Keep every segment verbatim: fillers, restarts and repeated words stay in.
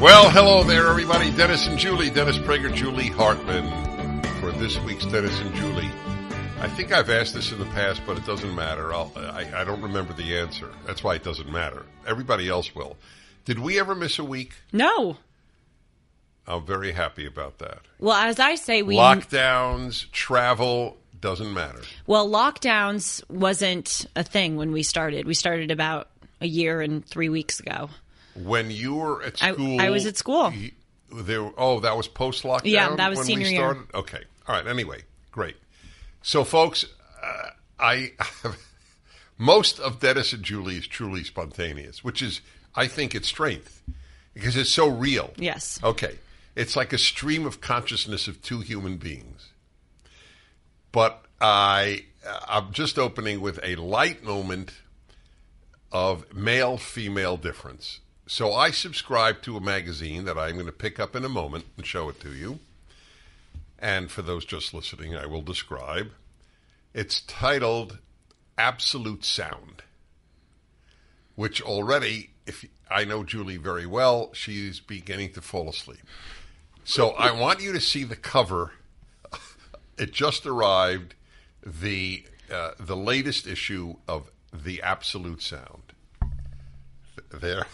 Well, hello there, everybody. Dennis and Julie, Dennis Prager, Julie Hartman, for this week's Dennis and Julie. I think I've asked this in the past, but it doesn't matter. I'll, I, I don't remember the answer. That's why it doesn't matter. Everybody else will. Did we ever miss a week? No. I'm very happy about that. Well, as I say, we... Lockdowns, travel, doesn't matter. Well, lockdowns wasn't a thing when we started. We started about a year and three weeks ago. When you were at school... I, I was at school. You, there, oh, that was post-lockdown? Yeah, that was when senior we year. started? Okay. All right. Anyway, great. So, folks, uh, I most of Dennis and Julie is truly spontaneous, which is, I think, its strength, because it's so real. Yes. Okay. It's like a stream of consciousness of two human beings. But I, I'm just opening with a light moment of male-female difference. So I subscribe to a magazine that I'm going to pick up in a moment and show it to you. And for those just listening, I will describe. It's titled Absolute Sound, which already, if I know Julie very well, she's beginning to fall asleep. So I want you to see the cover. It just arrived, the uh, the latest issue of The Absolute Sound. There.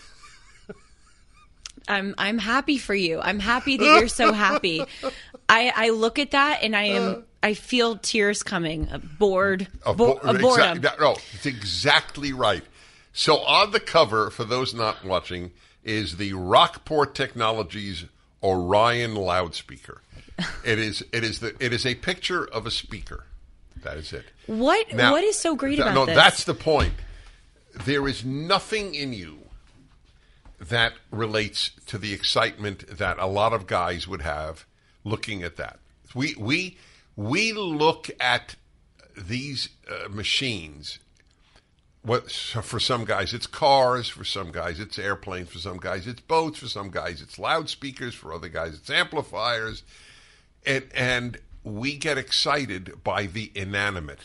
I'm I'm happy for you. I'm happy that you're so happy. I, I look at that and I am I feel tears coming. A bored, A bo- bo- a boredom. Exact, no, it's exactly right. So on the cover, for those not watching, is the Rockport Technologies Orion loudspeaker. It is it is the it is a picture of a speaker. That is it. What Now, what is so great th- about no, this? No, that's the point. There is nothing in you that relates to the excitement that a lot of guys would have looking at that. We we we look at these uh, machines. What so for some guys it's cars, for some guys it's airplanes, for some guys it's boats, for some guys it's loudspeakers, for other guys it's amplifiers, and and we get excited by the inanimate.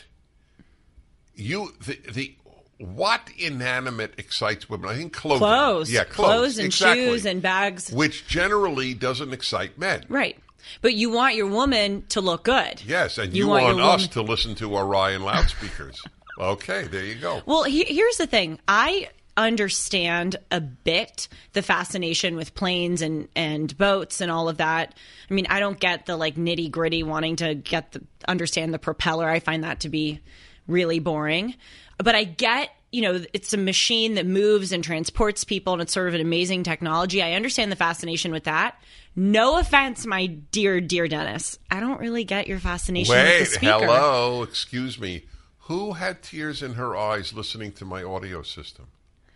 You the the. What inanimate excites women? I think clothing. Clothes. Yeah, clothes. Clothes and exactly. shoes and bags. Which generally doesn't excite men. Right. But you want your woman to look good. Yes, and You you, want want, your us woman- to listen to Orion loudspeakers. Okay, there you go. Well, he- here's the thing. I understand a bit the fascination with planes and, and boats and all of that. I mean, I don't get the like nitty gritty wanting to get the understand the propeller. I find that to be really boring. But I get, you know, it's a machine that moves and transports people, and it's sort of an amazing technology. I understand the fascination with that. No offense, my dear, dear Dennis. I don't really get your fascination Wait, with the speaker. hello, excuse me. Who had tears in her eyes listening to my audio system?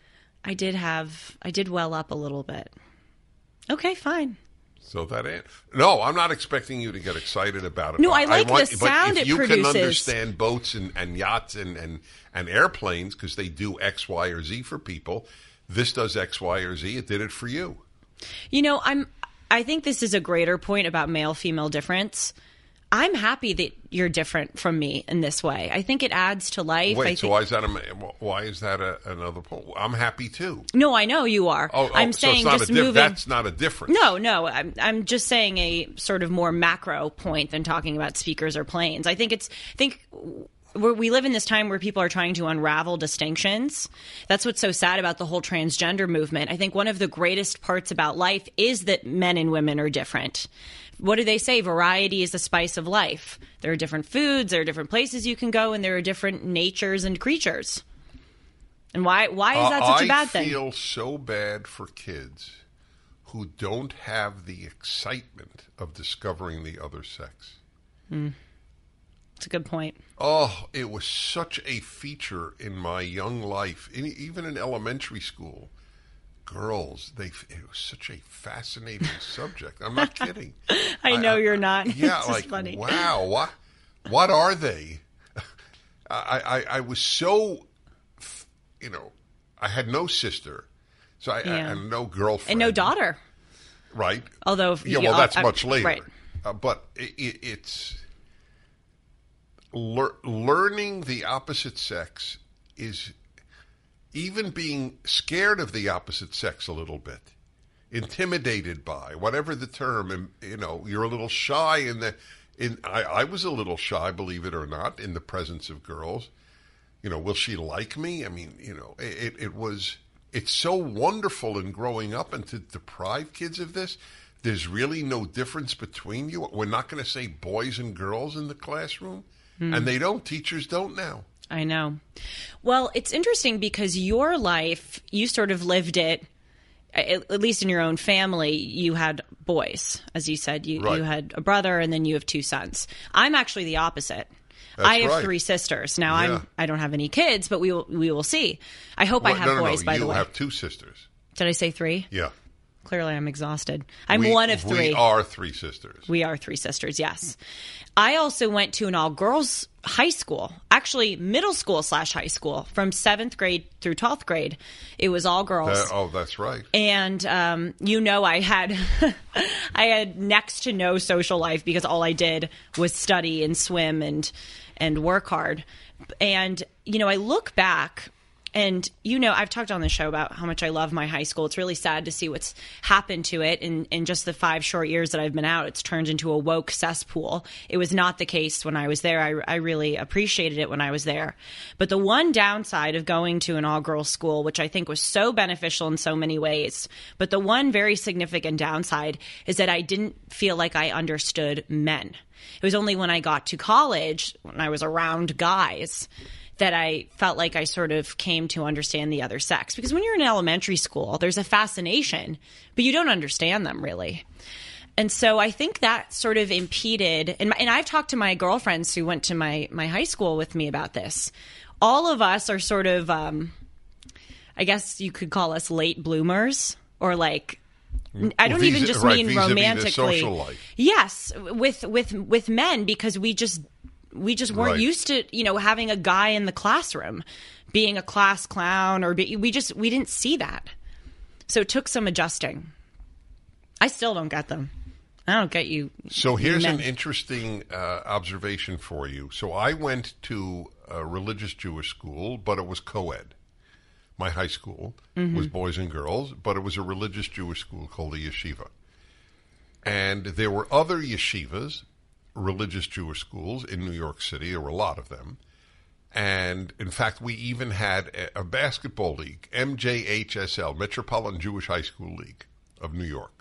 I did have, I did well up a little bit. Okay, fine. So that it. No, I'm not expecting you to get excited about it. No, I like want, the sound but if it you produces. can understand boats and, and yachts and, and, and airplanes, because they do X, Y, or Z for people, this does X, Y, or Z. It did it for you. You know, I'm. I think this is a greater point about male-female difference. I'm happy that you're different from me in this way. I think it adds to life. Wait, I so think, why is that? A, why is that a, another point? I'm happy too. No, I know you are. Oh, oh I'm so saying it's not just a diff- moving. That's not a difference. No, no. I'm I'm just saying a sort of more macro point than talking about speakers or planes. I think it's. I think. We're, we live in this time where people are trying to unravel distinctions. That's what's so sad about the whole transgender movement. I think one of the greatest parts about life is that men and women are different. What do they say? Variety is the spice of life. There are different foods, there are different places you can go, and there are different natures and creatures. And why why is that uh, such a bad I thing? I feel so bad for kids who don't have the excitement of discovering the other sex. Mm. That's a good point. Oh, it was such a feature in my young life, in, even in elementary school. Girls, they it was such a fascinating subject. I'm not kidding. I know I, you're not. Yeah, it's like just funny. wow, what what are they? I, I I was so, you know, I had no sister, so I, Yeah. I and no girlfriend And no daughter. right? Although, Yeah, you- well, that's I- much later. Right. Uh, but it, it, it's lear- learning the opposite sex is even being scared of the opposite sex a little bit intimidated by, whatever the term, and you know, you're a little shy in the in I, I was a little shy, believe it or not, in the presence of girls. You know, will she like me? I mean, you know, it it was it's so wonderful in growing up, and to deprive kids of this. There's really no difference between you. We're not going to say boys and girls in the classroom, mm. and they don't. Teachers don't now. I know. Well, it's interesting because your life, you sort of lived it. At least in your own family, you had boys, as you said. You, right. you had a brother, and then you have two sons. I'm actually the opposite. That's I have right. three sisters. Now, Yeah. I'm I don't have any kids, but we will we will see. I hope Well, I have no, no, boys. no. By you the way, You have two sisters. Did I say three? Yeah. Clearly, I'm exhausted. I'm we, one of three. We are three sisters. We are three sisters, yes. I also went to an all-girls high school, actually middle school slash high school, from seventh grade through twelfth grade. It was all girls. That, oh, that's right. And, um, you know, I had I had next to no social life because all I did was study and swim and and work hard. And, you know, I look back. And, you know, I've talked on the show about how much I love my high school. It's really sad to see what's happened to it. In, in just the five short years that I've been out, it's turned into a woke cesspool. It was not the case when I was there. I, I really appreciated it when I was there. But the one downside of going to an all-girls school, which I think was so beneficial in so many ways, but the one very significant downside is that I didn't feel like I understood men. It was only when I got to college, when I was around guys, that I felt like I sort of came to understand the other sex. Because when you're in elementary school, there's a fascination, but you don't understand them really. And so I think that sort of impeded, and, my, and I've talked to my girlfriends who went to my, my high school with me about this. All of us are sort of, um, I guess you could call us late bloomers, or like, I don't Vis- even just right, mean vis-a-vis the romantically. social life. Yes, with with with men, because we just we just weren't Right. used to, you know, having a guy in the classroom being a class clown, or be, we just we didn't see that. So it took some adjusting. I still don't get them. I don't get you. So you here's men. an interesting uh, observation for you. So I went to a religious Jewish school, but it was co-ed. My high school Mm-hmm. was boys and girls, but it was a religious Jewish school called the yeshiva. And there were other yeshivas, religious Jewish schools in New York City. There were a lot of them. And in fact, we even had a, a basketball league, M J H S L, Metropolitan Jewish High School League of New York.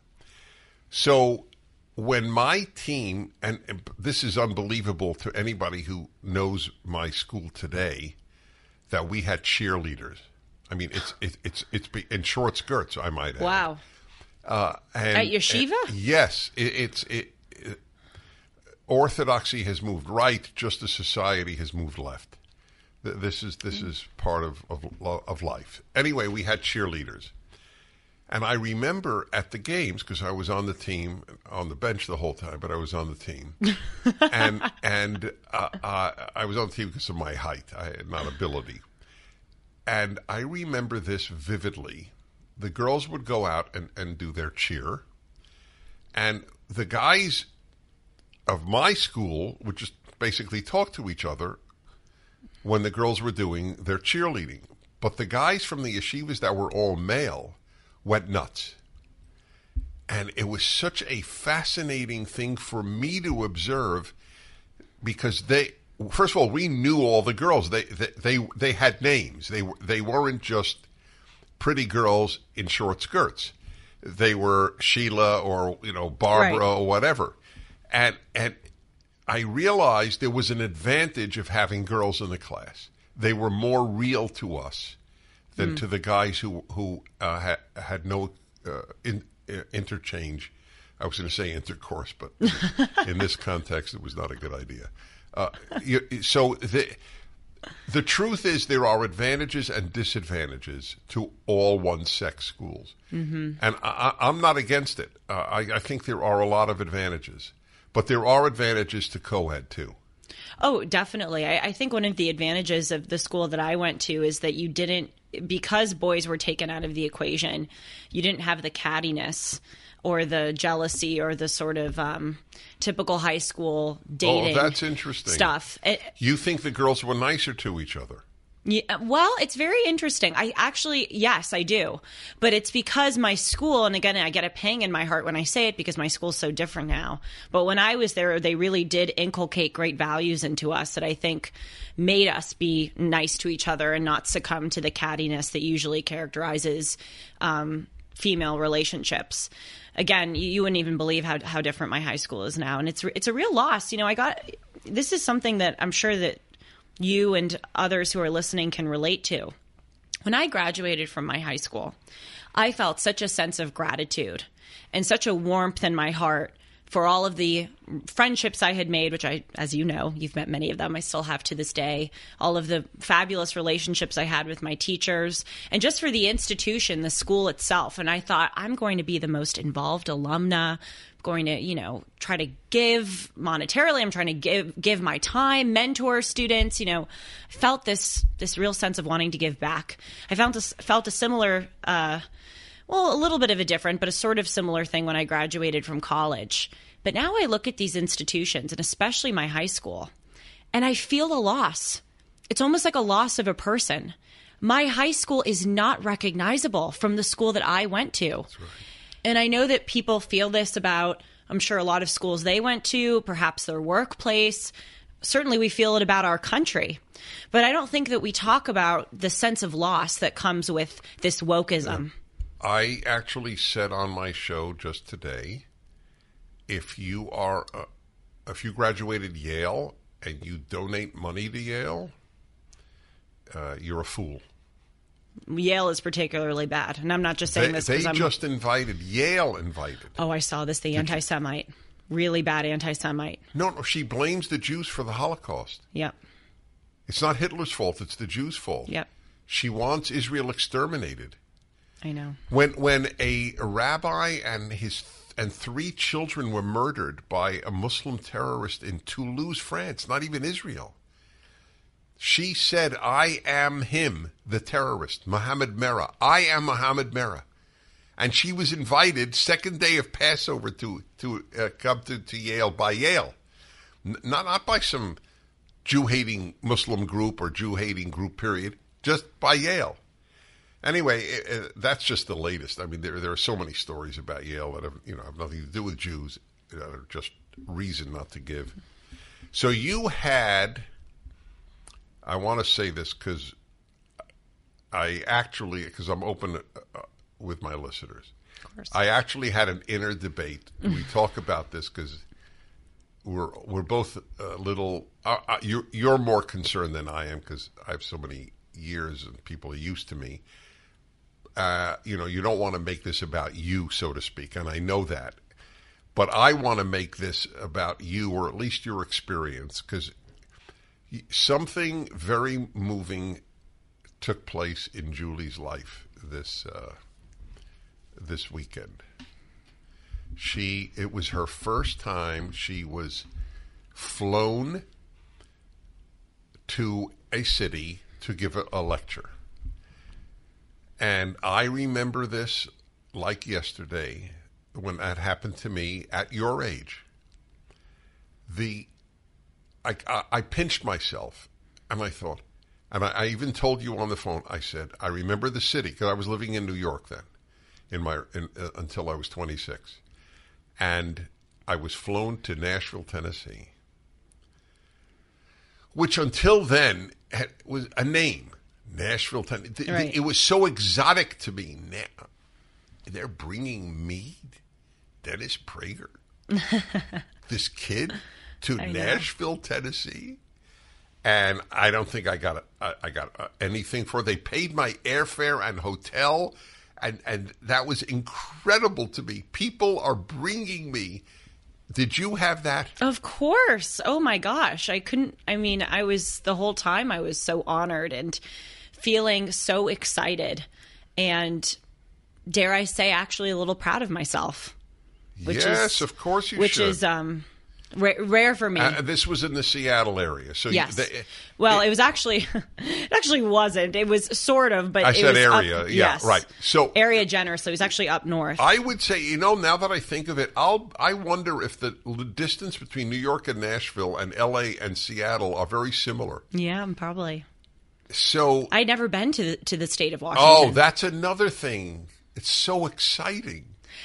So when my team, and, and this is unbelievable to anybody who knows my school today, that we had cheerleaders. I mean, it's it, it's it's be- in short skirts, I might add. Wow. Uh, and, At yeshiva? and- yes, it, it's it, it. Orthodoxy has moved right, just as society has moved left. Th- This is this is part of of, lo- of life. Anyway, we had cheerleaders, and I remember at the games, because I was on the team, on the bench the whole time, but I was on the team, and and uh, uh, I was on the team because of my height, I, not ability. And I remember this vividly. The girls would go out and, and do their cheer. And the guys of my school would just basically talk to each other when the girls were doing their cheerleading. But the guys from the yeshivas that were all male went nuts. And it was such a fascinating thing for me to observe, because they... First of all, we knew all the girls. They they they, they had names. They they weren't just pretty girls in short skirts. They were Sheila or you know Barbara Right. or whatever. And and I realized there was an advantage of having girls in the class. They were more real to us than Mm. to the guys who who uh, had had no uh, in, uh, interchange. I was going to say intercourse, but in this context, it was not a good idea. Uh, you, so the the truth is there are advantages and disadvantages to all one-sex schools, mm-hmm. and I, I'm not against it. Uh, I, I think there are a lot of advantages, but there are advantages to co-ed too. Oh, definitely. I, I think one of the advantages of the school that I went to is that you didn't, because boys were taken out of the equation, you didn't have the cattiness or the jealousy or the sort of um, typical high school dating Oh, that's interesting. stuff. It, You think the girls were nicer to each other? Yeah, well, it's very interesting. I actually, yes, I do. But it's because my school, and again, I get a pang in my heart when I say it because my school's so different now. But when I was there, they really did inculcate great values into us that I think made us be nice to each other and not succumb to the cattiness that usually characterizes um, female relationships. Again, you, you wouldn't even believe how how different my high school is now. And it's it's a real loss. You know, I got, this is something that I'm sure that you and others who are listening can relate to. When I graduated from my high school, I felt such a sense of gratitude and such a warmth in my heart for all of the friendships I had made, which I, as you know, you've met many of them, I still have to this day, all of the fabulous relationships I had with my teachers, and just for the institution, the school itself. And I thought, I'm going to be the most involved alumna, going to, you know, try to give monetarily. I'm trying to give give my time, mentor students. You know, felt this this real sense of wanting to give back. I found this, felt a similar, uh, well, a little bit of a different, but a sort of similar thing when I graduated from college. But now I look at these institutions, and especially my high school, and I feel a loss. It's almost like a loss of a person. My high school is not recognizable from the school that I went to. That's right. And I know that people feel this about, I'm sure, a lot of schools they went to, perhaps their workplace. Certainly we feel it about our country. But I don't think that we talk about the sense of loss that comes with this wokeism. Yeah. I actually said on my show just today, if you are, uh, if you graduated Yale and you donate money to Yale, uh, you're a fool. Yale is particularly bad. And I'm not just saying they, this because I'm... They just invited, Yale invited. Oh, I saw this, the Did anti-Semite. You? Really bad anti-Semite. No, no, she blames the Jews for the Holocaust. Yep. It's not Hitler's fault, it's the Jews' fault. Yep. She wants Israel exterminated. I know. When when a rabbi and his and three children were murdered by a Muslim terrorist in Toulouse, France, not even Israel, she said, I am him, the terrorist, Mohammed Merah. I am Mohammed Merah. And she was invited second day of Passover to to uh, come to, to Yale by Yale. N- not, not by some Jew-hating Muslim group or Jew-hating group, period, just by Yale. Anyway, it, it, that's just the latest. I mean, there there are so many stories about Yale that have, you know, have nothing to do with Jews, that are just reason not to give. So you had... I want to say this because I actually, because I'm open uh, with my listeners. Of course. I actually had an inner debate. We talk about this because we're we're both a little. Uh, uh, you're you're more concerned than I am because I have so many years and people are used to me. Uh, you know, you don't want to make this about you, so to speak, and I know that. But I want to make this about you, or at least your experience, because something very moving took place in Julie's life this uh, this weekend. She it was her first time she was flown to a city to give a, a lecture. And I remember this like yesterday when that happened to me at your age. The I, I, I pinched myself, and I thought, and I, I even told you on the phone, I said, I remember the city, because I was living in New York then, in my in, uh, until I was twenty-six. And I was flown to Nashville, Tennessee, which until then had, was a name, Nashville, Tennessee. Right. It was so exotic to me. Now, they're bringing me, Dennis Prager, this kid, to I Nashville, know. Tennessee, and I don't think I got a, I got a, anything for it. They paid my airfare and hotel, and and that was incredible to me. People are bringing me. Did you have that? Of course. Oh my gosh, I couldn't. I mean, I was the whole time. I was so honored and feeling so excited, and dare I say, actually a little proud of myself. Which yes, is, of course you which should. Which is um. Rare for me. Uh, this was in the Seattle area, so yes. You, they, well, it, it was actually, it actually wasn't. It was sort of, but I it said was area. Up, yeah, yes. right. So area generously. It was actually up north. I would say, you know, now that I think of it, I'll I wonder if the distance between New York and Nashville and L A and Seattle are very similar. Yeah, probably. So I'd never been to the, to the state of Washington. Oh, that's another thing. It's so exciting.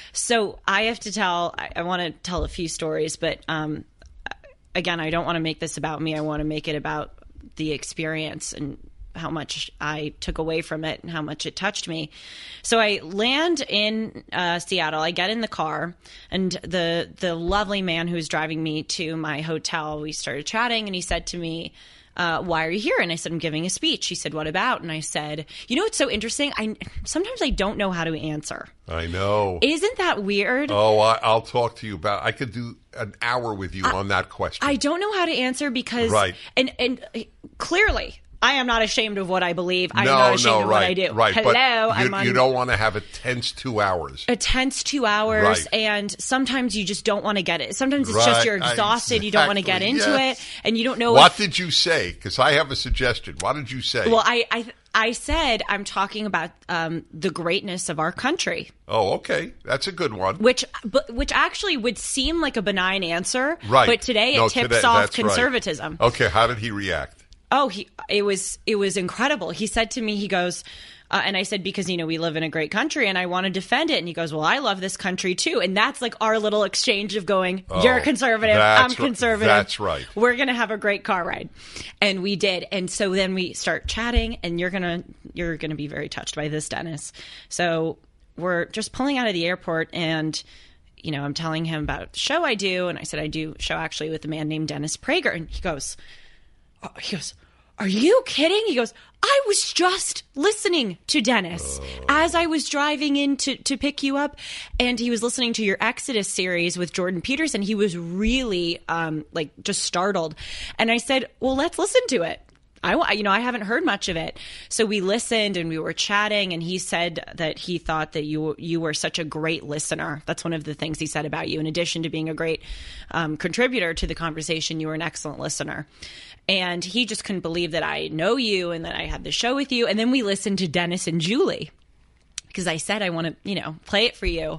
So I have to tell, I, I want to tell a few stories, but um, again, I don't want to make this about me. I want to make it about the experience and how much I took away from it and how much it touched me. So I land in uh, Seattle. I get in the car, and the the lovely man who was driving me to my hotel, we started chatting, and he said to me, Uh, why are you here? And I said, I'm giving a speech. He said, what about? And I said, you know, what's so interesting? I sometimes I don't know how to answer. I know. Isn't that weird? Oh, I, I'll talk to you about, I could do an hour with you I, on that question. I don't know how to answer because, right. and, and clearly, I am not ashamed of what I believe. I'm no, not ashamed no, of right, what I do. Right. Hello, but I'm you, on, you don't want to have a tense two hours. A tense two hours, right. and sometimes you just don't want to get it. Sometimes it's right. just you're exhausted, exactly. you don't want to get into yes. it, and you don't know What if, did you say? Because I have a suggestion. What did you say? Well, I I, I said I'm talking about um, the greatness of our country. Oh, okay. That's a good one. Which but, which actually would seem like a benign answer, right. but today it no, tips today, off conservatism. Right. Okay, how did he react? Oh, he it was it was incredible. He said to me, he goes, uh, and I said, because, you know, we live in a great country and I want to defend it. And he goes, well, I love this country too. And that's like our little exchange of going, you're oh, conservative, I'm right. conservative. That's right. We're going to have a great car ride. And we did. And so then we start chatting, and you're going to you're going to be very touched by this, Dennis. So we're just pulling out of the airport, and you know, I'm telling him about the show I do. And I said, I do a show actually with a man named Dennis Prager. And he goes, oh, he goes, are you kidding? He goes, I was just listening to Dennis oh. as I was driving in to, to pick you up. And he was listening to your Exodus series with Jordan Peterson. He was really um, like just startled. And I said, well, let's listen to it. I, you know, I haven't heard much of it. So we listened and we were chatting, and he said that he thought that you you were such a great listener. That's one of the things he said about you. In addition to being a great um, contributor to the conversation, you were an excellent listener. And he just couldn't believe that I know you and that I had the show with you. And then we listened to Dennis and Julie, because I said I want to, you know, play it for you.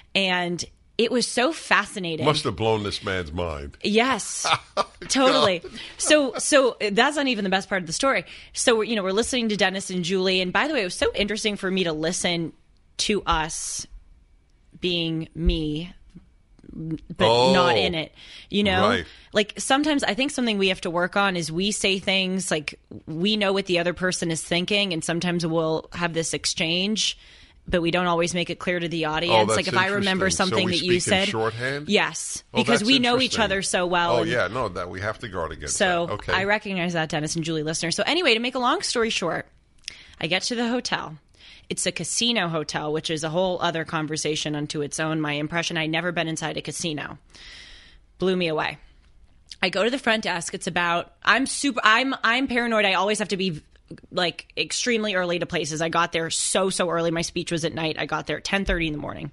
And it was so fascinating. Must have blown this man's mind. Yes, totally. So, so that's not even the best part of the story. So, you know, we're listening to Dennis and Julie. And by the way, it was so interesting for me to listen to us being me, but oh, not in it, you know, right. Like sometimes I think something we have to work on is we say things like we know what the other person is thinking. And sometimes we'll have this exchange, but we don't always make it clear to the audience. Oh, like if I remember something so that you said, shorthand? Yes, oh, because we know each other so well. Oh and, yeah, no, that we have to guard against. So that. Okay. I recognize that, Dennis and Julie listeners. So anyway, to make a long story short, I get to the hotel. It's a casino hotel, which is a whole other conversation unto its own. My impression, I'd never been inside a casino, blew me away. I go to the front desk. It's about I'm super. I'm I'm paranoid. I always have to be like extremely early to places. I got there so, so early. My speech was at night. I got there at ten thirty in the morning.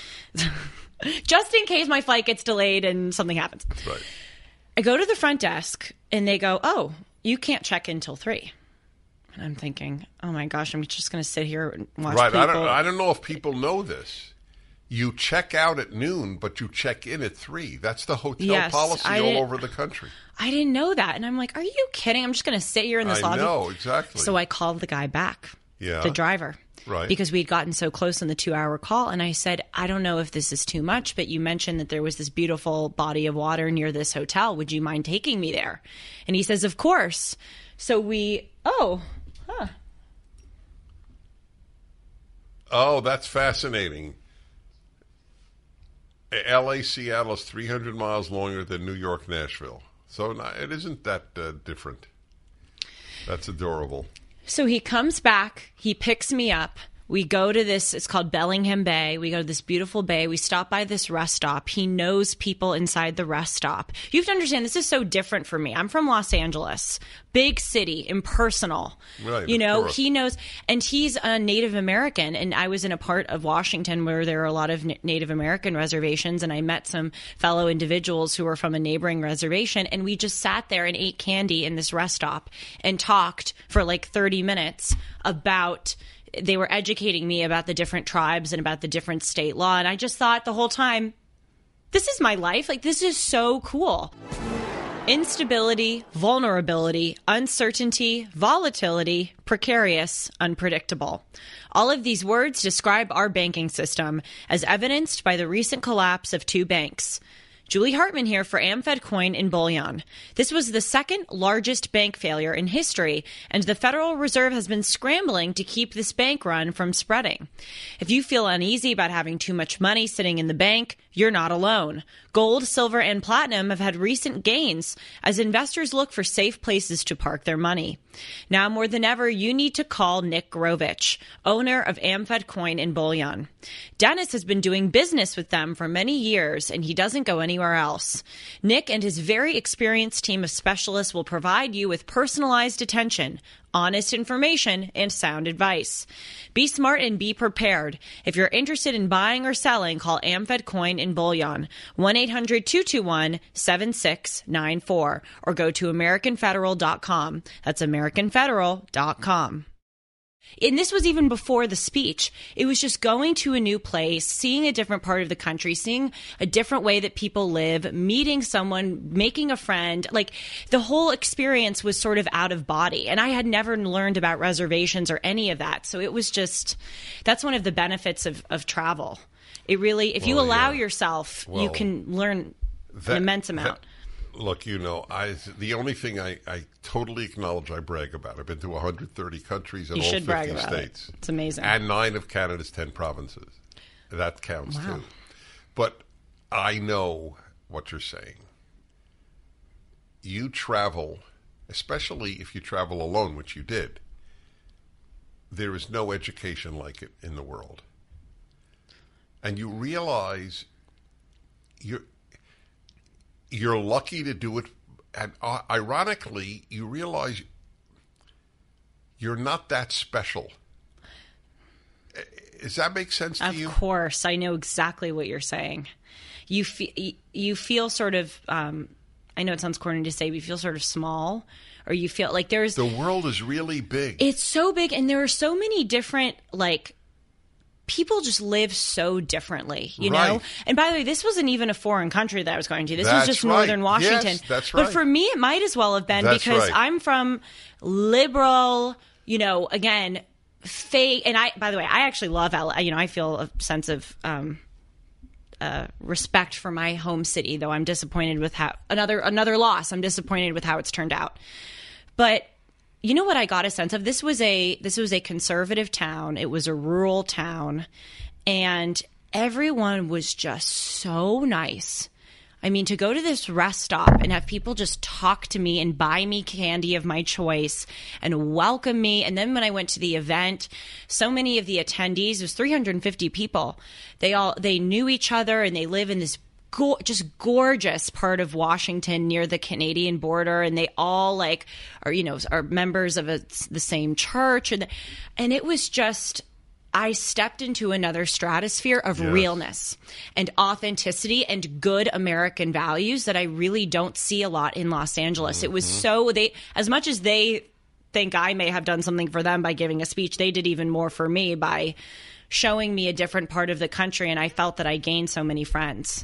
Just in case my flight gets delayed and something happens. Right. I go to the front desk and they go, oh, you can't check in till three. And I'm thinking, oh my gosh, I'm just going to sit here and watch right. people. I don't, I don't know if people know this. You check out at noon, but you check in at three. That's the hotel yes, policy I all did, over the country. I didn't know that. And I'm like, are you kidding? I'm just going to sit here in this I lobby. I know, exactly. So I called the guy back, yeah. the driver. Right. Because we'd gotten so close in the two-hour call. And I said, I don't know if this is too much, but you mentioned that there was this beautiful body of water near this hotel. Would you mind taking me there? And he says, of course. So we, oh, huh. Oh, that's fascinating. L A Seattle is three hundred miles longer than New York Nashville. So it isn't that uh, different. That's adorable. So he comes back. He picks me up. We go to this, it's called Bellingham Bay. We go to this beautiful bay. We stop by this rest stop. He knows people inside the rest stop. You have to understand, this is so different for me. I'm from Los Angeles, big city, impersonal. Right, you know, course. he knows, and he's a Native American. And I was in a part of Washington where there are a lot of Native American reservations. And I met some fellow individuals who were from a neighboring reservation. And we just sat there and ate candy in this rest stop and talked for like thirty minutes about, they were educating me about the different tribes and about the different state law. And I just thought the whole time, this is my life. Like, this is so cool. Instability, vulnerability, uncertainty, volatility, precarious, unpredictable. All of these words describe our banking system, as evidenced by the recent collapse of two banks. Julie Hartman here for AmFed Coin and Bullion. This was the second largest bank failure in history, and the Federal Reserve has been scrambling to keep this bank run from spreading. If you feel uneasy about having too much money sitting in the bank, you're not alone. Gold, silver, and platinum have had recent gains as investors look for safe places to park their money. Now more than ever, you need to call Nick Grovich, owner of AmFed Coin and Bullion. Dennis has been doing business with them for many years, and he doesn't go anywhere else. Nick and his very experienced team of specialists will provide you with personalized attention, honest information, and sound advice. Be smart and be prepared. If you're interested in buying or selling, call AmFed Coin and Bullion, one eight hundred two two one seven six nine four, or go to american federal dot com. That's american federal dot com. And this was even before the speech. It was just going to a new place, seeing a different part of the country, seeing a different way that people live, meeting someone, making a friend. Like, the whole experience was sort of out of body. And I had never learned about reservations or any of that. So it was just, that's one of the benefits of, of travel. It really, if you Well, allow yeah. yourself, Well, you can learn that- an immense amount. that- Look, you know, I the only thing I, I totally acknowledge I brag about. I've been to one hundred thirty countries in You all should brag fifty about states. it. It's amazing. And nine of Canada's ten provinces. That counts Wow. too. But I know what you're saying. You travel, especially if you travel alone, which you did, there is no education like it in the world. And you realize you're you're lucky to do it, and uh, ironically, you realize you're not that special. Uh, Does that make sense to Of you? course, I know exactly what you're saying. You feel you feel sort of. Um, I know it sounds corny to say, but you feel sort of small, or you feel like there's. The world is really big. It's so big, and there are so many different like. People just live so differently, you Right. know? And by the way, this wasn't even a foreign country that I was going to. This That's was just right. northern Washington. Yes, that's But right. for me, it might as well have been That's because right. I'm from liberal, you know, again, fake. And I, by the way, I actually love L A. You know, I feel a sense of um, uh, respect for my home city, though I'm disappointed with how another another loss. I'm disappointed with how it's turned out. But you know what I got a sense of? This was a this was a conservative town. It was a rural town, and everyone was just so nice. I mean, to go to this rest stop and have people just talk to me and buy me candy of my choice and welcome me. And then when I went to the event, so many of the attendees, it was three hundred fifty people. They all they knew each other, and they live in this Go- just gorgeous part of Washington near the Canadian border, and they all like are you know are members of a, the same church, and and it was just I stepped into another stratosphere of Yes. realness and authenticity and good American values that I really don't see a lot in Los Angeles. Mm-hmm. It was so they as much as they think I may have done something for them by giving a speech, they did even more for me by showing me a different part of the country, and I felt that I gained so many friends.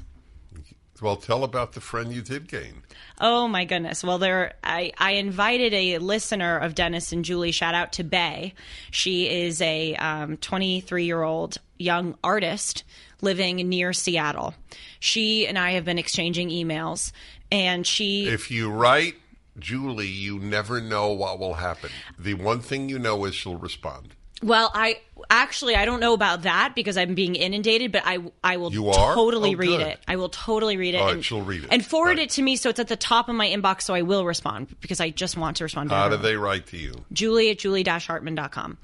Well, tell about the friend you did gain. Oh my goodness. Well, there I, I invited a listener of Dennis and Julie. Shout out to Bay. She is a um, twenty-three-year-old young artist living near Seattle. She and I have been exchanging emails, and she If you write Julie, you never know what will happen. The one thing you know is she'll respond. Well, I actually I don't know about that because I'm being inundated, but I I will You are? totally Oh, read good. it. I will totally read it. All right, and, she'll read it. and forward Right. it to me so it's at the top of my inbox, so I will respond because I just want to respond to How do everyone. they write to you? Julie at julie dash hartman dot com.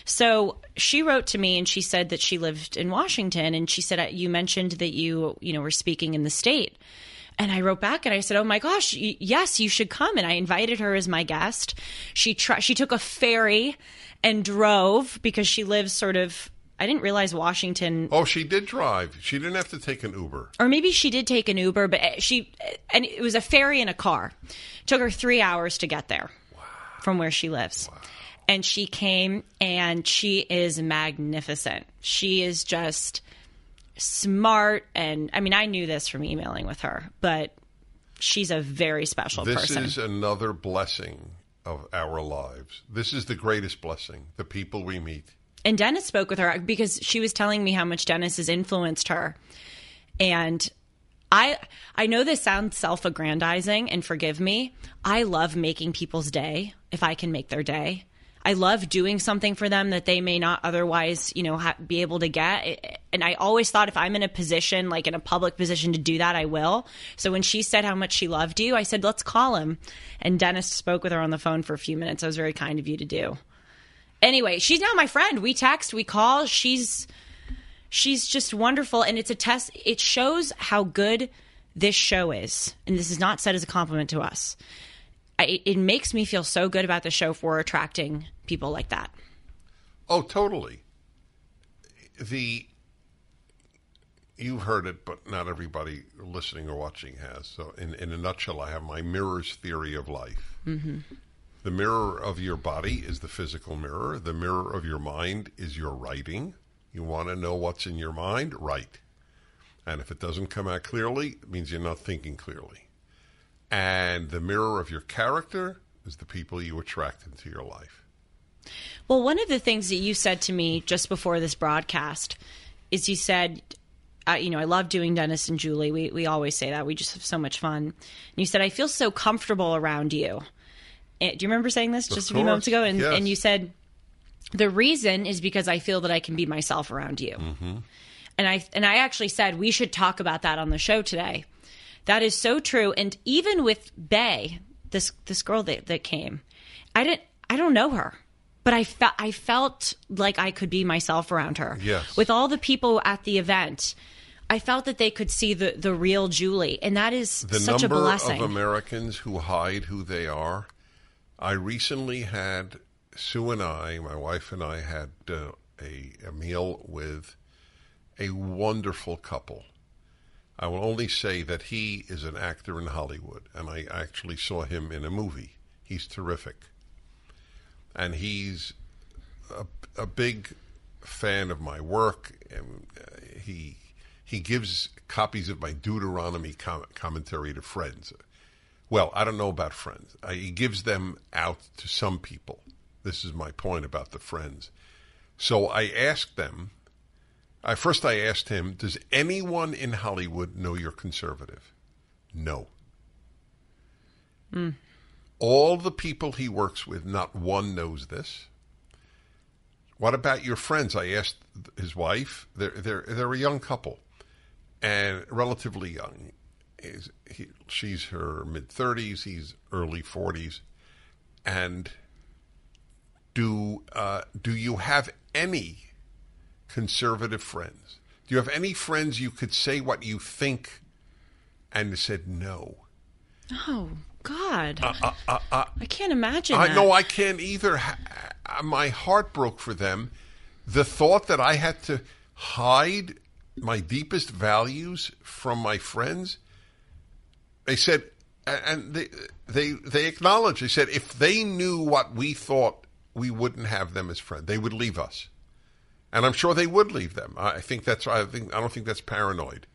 So she wrote to me and she said that she lived in Washington, and she said, you mentioned that you, you know, were speaking in the state. And I wrote back and I said, oh my gosh, y- yes, you should come. And I invited her as my guest. She tr- she took a ferry and drove because she lives sort of, I didn't realize Washington. Oh, she did drive. She didn't have to take an Uber. Or maybe she did take an Uber, but she, and it was a ferry and a car. Took her three hours to get there from where she lives. And she came, and she is magnificent. She is just smart. And I mean, I knew this from emailing with her, but she's a very special this person. This is another blessing of our lives. This is the greatest blessing, the people we meet. And Dennis spoke with her because she was telling me how much Dennis has influenced her. And I I know this sounds self-aggrandizing, and forgive me. I love making people's day if I can make their day. I love doing something for them that they may not otherwise, you know, ha- be able to get. And I always thought if I'm in a position, like in a public position to do that, I will. So when she said how much she loved you, I said, let's call him. And Dennis spoke with her on the phone for a few minutes. That was very kind of you to do. Anyway, she's now my friend. We text, we call. She's she's just wonderful. And it's a test. It shows how good this show is. And this is not said as a compliment to us. I, it makes me feel so good about the show for attracting people like that. Oh, totally. The you've heard it, but not everybody listening or watching has. So in, in a nutshell, I have my mirror's theory of life. Mm-hmm. The mirror of your body is the physical mirror. The mirror of your mind is your writing. You want to know what's in your mind? Write. And if it doesn't come out clearly, it means you're not thinking clearly. And the mirror of your character is the people you attract into your life. Well, one of the things that you said to me just before this broadcast is you said, uh, you know, I love doing Dennis and Julie. We we always say that. We just have so much fun. And you said, I feel so comfortable around you. And, do you remember saying this just a few moments ago? And, yes. and you said, the reason is because I feel that I can be myself around you. Mm-hmm. And I and I actually said, we should talk about that on the show today. That is so true. And even with Bay, this this girl that, that came, I didn't I don't know her, but I felt I felt like I could be myself around her. Yes. With all the people at the event, I felt that they could see the, the real Julie, and that is the such a blessing. The number of Americans who hide who they are. I recently had Sue and I, my wife and I, had uh, a, a meal with a wonderful couple. I will only say that he is an actor in Hollywood, and I actually saw him in a movie. He's terrific. And he's a, a big fan of my work, and uh, he he gives copies of my Deuteronomy com- commentary to friends. Well, I don't know about friends. Uh, he gives them out to some people. This is my point about the friends. So I asked them, I, first I asked him, does anyone in Hollywood know you're conservative? No. Mm. All the people he works with, not one knows this. What about your friends? I asked his wife. They're, they're, they're a young couple, and relatively young. He's, he, she's her mid-thirties, he's early forties. And do uh, do you have any conservative friends? Do you have any friends you could say what you think and they said no? Oh, God. Uh, uh, uh, uh, I can't imagine I that. know I can't either. My heart broke for them. The thought that I had to hide my deepest values from my friends. They said, and they they they acknowledged, they said, if they knew what we thought, we wouldn't have them as friends. They would leave us. And I'm sure they would leave them. I think that's, I think, I don't think that's paranoid.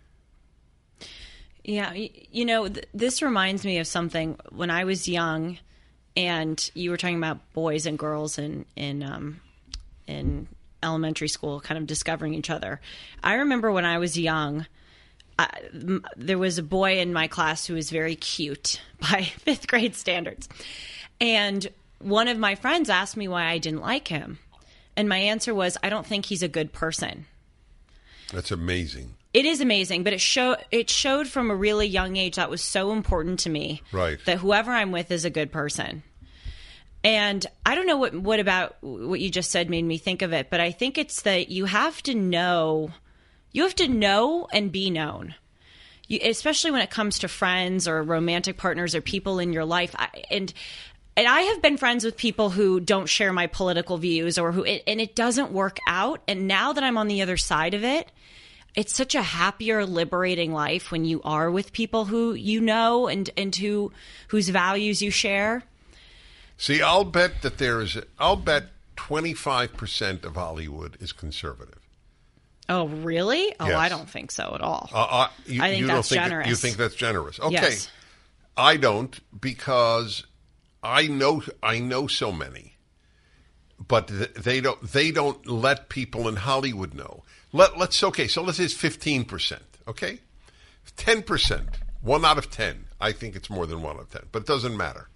Yeah. You know, th- this reminds me of something when I was young and you were talking about boys and girls in, in, um, in elementary school, kind of discovering each other. I remember when I was young, I, m- there was a boy in my class who was very cute by fifth grade standards. And one of my friends asked me why I didn't like him. And my answer was, I don't think he's a good person. That's amazing. It is amazing, but it show it showed from a really young age that was so important to me. Right. That whoever I'm with is a good person. And I don't know what what about what you just said made me think of it, but I think it's that you have to know, you have to know and be known. You, especially when it comes to friends or romantic partners or people in your life. I, and And I have been friends with people who don't share my political views or who, and it doesn't work out. And now that I'm on the other side of it, it's such a happier, liberating life when you are with people who you know and, and who, whose values you share. See, I'll bet that there is, I'll bet twenty-five percent of Hollywood is conservative. Oh, really? Oh, Yes. I don't think so at all. Uh, uh, you, I think you that's don't think generous. That, you think that's generous? Okay, Yes. I don't, because I know I know so many, but th- they don't they don't let people in Hollywood know. Let let's okay. So let's say it's fifteen percent. Okay, ten percent. One out of ten. I think it's more than one out of ten, but it doesn't matter.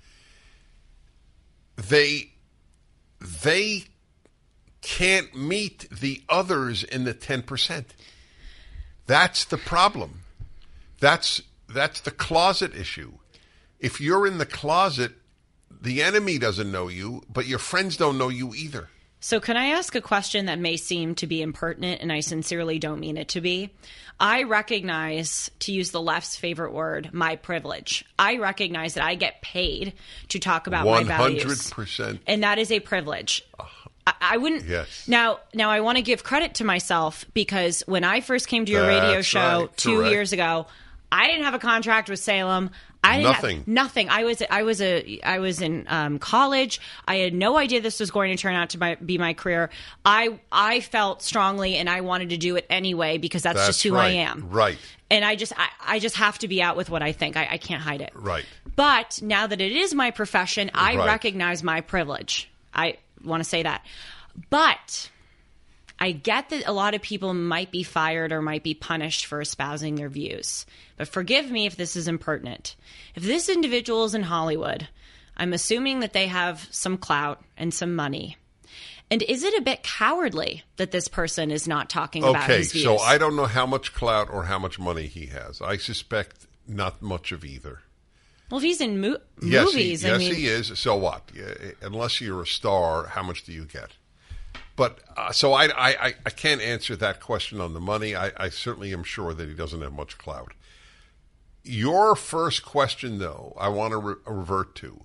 They they can't meet the others in the ten percent. That's the problem. That's that's the closet issue. If you're in the closet, the enemy doesn't know you, but your friends don't know you either. So can I ask a question that may seem to be impertinent, and I sincerely don't mean it to be? I recognize, to use the left's favorite word, my privilege. I recognize that I get paid to talk about my values. one hundred percent. And that is a privilege. I, I wouldn't. Yes. Now, now I want to give credit to myself, because when I first came to your That's radio show right. two Correct. years ago, I didn't have a contract with Salem. I didn't Nothing. Have, nothing. I was I was a I was in um, college. I had no idea this was going to turn out to my, be my career. I I felt strongly, and I wanted to do it anyway, because that's, That's just who right. I am. Right. And I just I, I just have to be out with what I think. I, I can't hide it. Right. But now that it is my profession, I Right. recognize my privilege. I want to say that. But I get that a lot of people might be fired or might be punished for espousing their views. But forgive me if this is impertinent. If this individual is in Hollywood, I'm assuming that they have some clout and some money. And is it a bit cowardly that this person is not talking about Okay, his views? so I don't know how much clout or how much money he has. I suspect not much of either. Well, if he's in mo- Yes, movies, he, yes, I mean, he is. So what? Yeah, unless you're a star, how much do you get? But uh, so I, I, I can't answer that question on the money. I, I certainly am sure that he doesn't have much clout. Your first question, though, I want to re- revert to.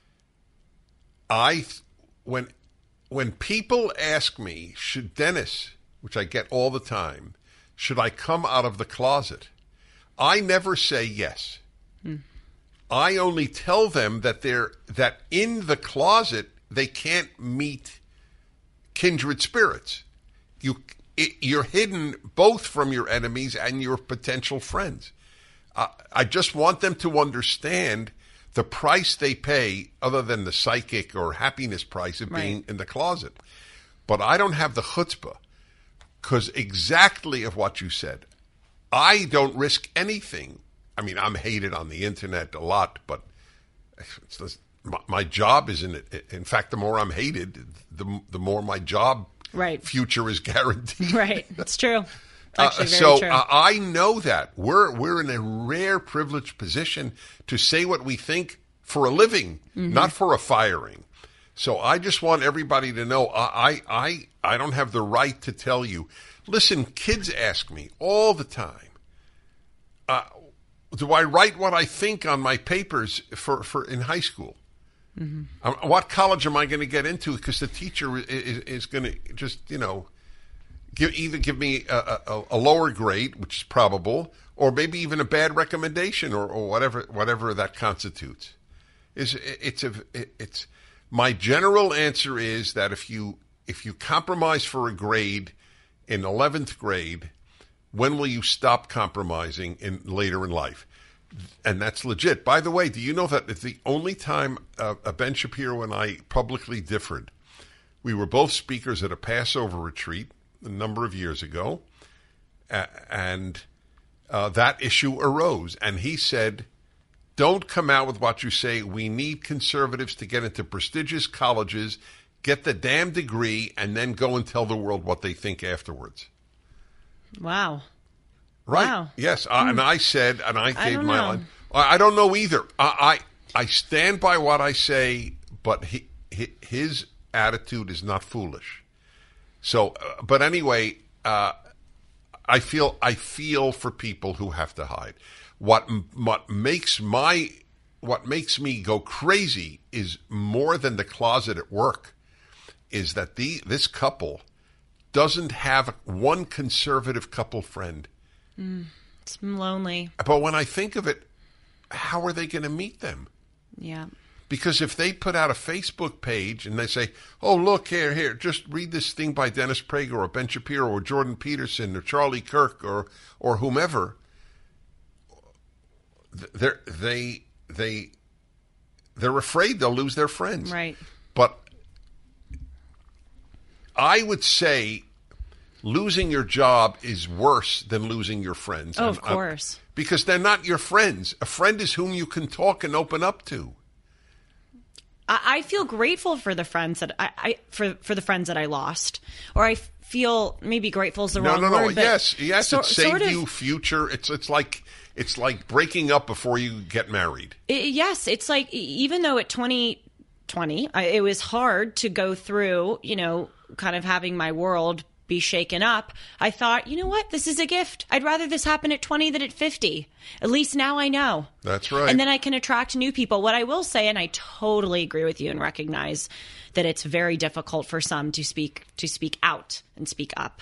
I when when people ask me, should Dennis, which I get all the time, should I come out of the closet? I never say yes. Hmm. I only tell them that they're that in the closet they can't meet kindred spirits. You it, you're hidden both from your enemies and your potential friends. Uh, I just want them to understand the price they pay, other than the psychic or happiness price of being Right. in the closet. But I don't have the chutzpah, because exactly of what you said. I don't risk anything. I mean, I'm hated on the internet a lot, but it's just, my, my job isn't it. In fact, the more I'm hated, the the more my job Right. future is guaranteed. right. It's true. It's Uh, actually very so true. uh, I know that we're we're in a rare, privileged position to say what we think for a living, Mm-hmm. not for a firing. So I just want everybody to know I I I don't have the right to tell you. Listen, kids ask me all the time. Uh, do I write what I think on my papers for, for in high school? Mm-hmm. Um, what college am I going to get into? Because the teacher is, is, is going to just you know. Give, either give me a, a, a lower grade, which is probable, or maybe even a bad recommendation, or, or whatever whatever that constitutes. Is it's a it's my general answer is that if you if you compromise for a grade in eleventh grade, when will you stop compromising in later in life? And that's legit. By the way, do you know that it's the only time uh, Ben Shapiro and I publicly differed? We were both speakers at a Passover retreat a number of years ago, uh, and uh, that issue arose. And he said, don't come out with what you say. We need conservatives to get into prestigious colleges, get the damn degree, and then go and tell the world what they think afterwards. wow. Right. Wow. Yes. Uh, and I said, and I gave don't my know. line. I I don't know either. I, I, I stand by what I say, but he, he, his attitude is not foolish. So, uh, but anyway, uh, I feel I feel for people who have to hide. What what makes my what makes me go crazy is more than the closet at work. Is that the this couple doesn't have one conservative couple friend. Mm, it's lonely. But when I think of it, how are they going to meet them? Yeah. Because if they put out a Facebook page and they say, oh, look, here, here, just read this thing by Dennis Prager or Ben Shapiro or Jordan Peterson or Charlie Kirk or or whomever, they're, they, they, they're afraid they'll lose their friends. Right. But I would say losing your job is worse than losing your friends. Oh, of I'm, course. I'm, because they're not your friends. A friend is whom you can talk and open up to. I feel grateful for the friends that I, I for for the friends that I lost, or I feel maybe grateful is the no, wrong no, no, word. No, yes, yes, so, it saved sort of, you future. It's it's like it's like breaking up before you get married. It, yes, it's like even though at twenty twenty I, it was hard to go through, you know, kind of having my world be shaken up, I thought, you know what, this is a gift. I'd rather this happen at twenty than at fifty. At least now I know. That's right. And then I can attract new people. What I will say, and I totally agree with you and recognize that it's very difficult for some to speak to speak out and speak up.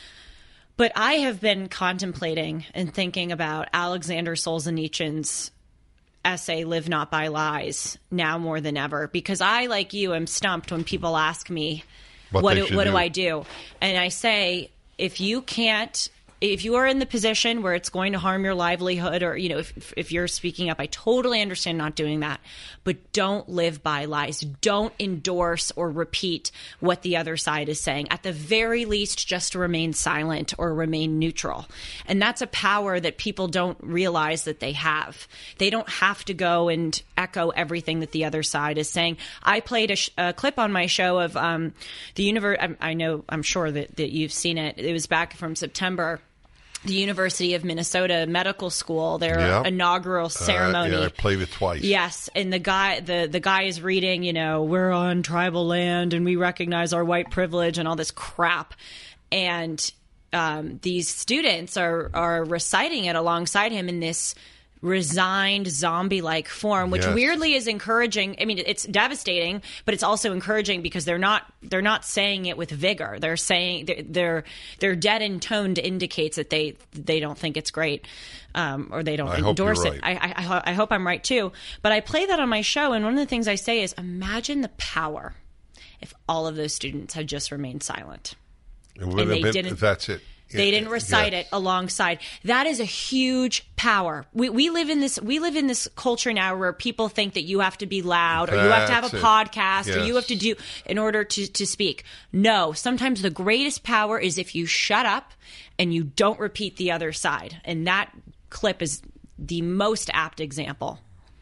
But I have been contemplating and thinking about Alexander Solzhenitsyn's essay, Live Not by Lies, now more than ever, because I, like you, am stumped when people ask me, What, what, do, what do. do I do? And I say, if you can't, if you are in the position where it's going to harm your livelihood, or, you know, if, if you're speaking up, I totally understand not doing that. But don't live by lies. Don't endorse or repeat what the other side is saying. At the very least, just remain silent or remain neutral. And that's a power that people don't realize that they have. They don't have to go and echo everything that the other side is saying. I played a, sh- a clip on my show of um, the universe. I, I know, I'm sure that, that you've seen it. It was back from September. The University of Minnesota Medical School, their yep. inaugural ceremony. Uh, yeah, I played it twice. Yes, and the guy, the the guy is reading, you know, we're on tribal land and we recognize our white privilege and all this crap, and um, these students are are reciting it alongside him in this resigned zombie-like form, which yes. weirdly is encouraging. I mean, it's devastating, but it's also encouraging because they're not they're not saying it with vigor. They're saying they're they're, they're dead in tone to indicates that they they don't think it's great, um, or they don't I endorse hope you're it. right. I, I I hope I'm right too. But I play that on my show, and one of the things I say is, imagine the power if all of those students had just remained silent. It would and have they been, didn't. That's it. They didn't recite yes. it alongside. That is a huge power. We we live in this we live in this culture now where people think that you have to be loud, or That's you have to have a it. podcast, yes. or you have to do in order to, to speak. No, sometimes the greatest power is if you shut up and you don't repeat the other side. And that clip is the most apt example.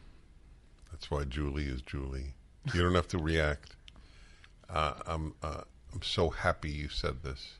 That's why Julie is Julie. You don't have to react. Uh, I'm uh, I'm so happy you said this.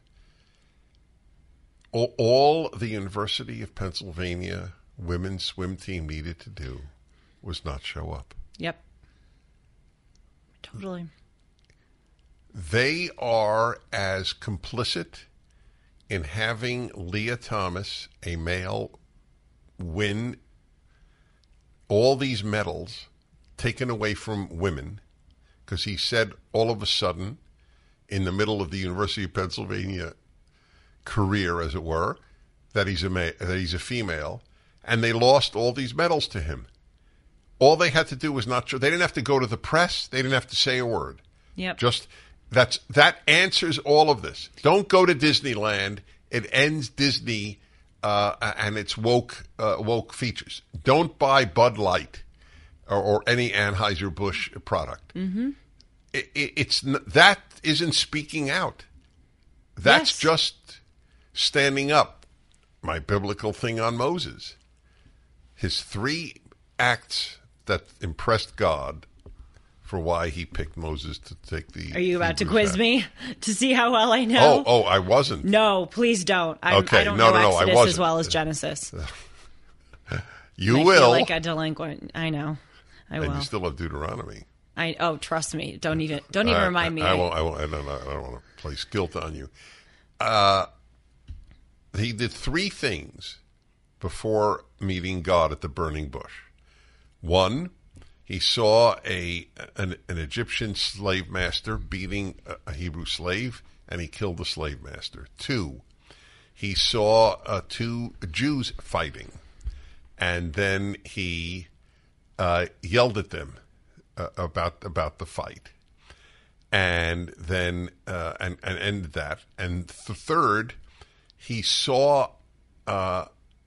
All, all the University of Pennsylvania women's swim team needed to do was not show up. Yep. Totally. They are as complicit in having Leah Thomas, a male, win all these medals taken away from women, because he said all of a sudden, in the middle of the University of Pennsylvania career, as it were, that he's a ma- that he's a female, and they lost all these medals to him. All they had to do was not show. They didn't have to go to the press. They didn't have to say a word. Yep. Just that's that answers all of this. Don't go to Disneyland. It ends Disney uh, and its woke uh, woke features. Don't buy Bud Light or, or any Anheuser-Busch product. Mm-hmm. It, it, it's that isn't speaking out. That's yes. just standing up. My biblical thing on Moses. His three acts that impressed God for why he picked Moses to take the... Are you about Hebrews to quiz out. me to see how well I know? Oh, oh, I wasn't. No, please don't. I'm, Okay, I don't no, know no, no, I Exodus wasn't. as well as Genesis. You I will. feel like a delinquent. I know. I will. And you still have Deuteronomy. I oh, trust me. Don't even don't even I, remind me. I, I won't. I, won't, I don't. I don't want to place guilt on you. Uh, he did three things before meeting God at the burning bush. One, he saw a an, an Egyptian slave master beating a, a Hebrew slave, and he killed the slave master. Two, he saw uh, two Jews fighting, and then he uh, yelled at them uh, about about the fight, and then uh, and and ended that. And the third, he saw uh,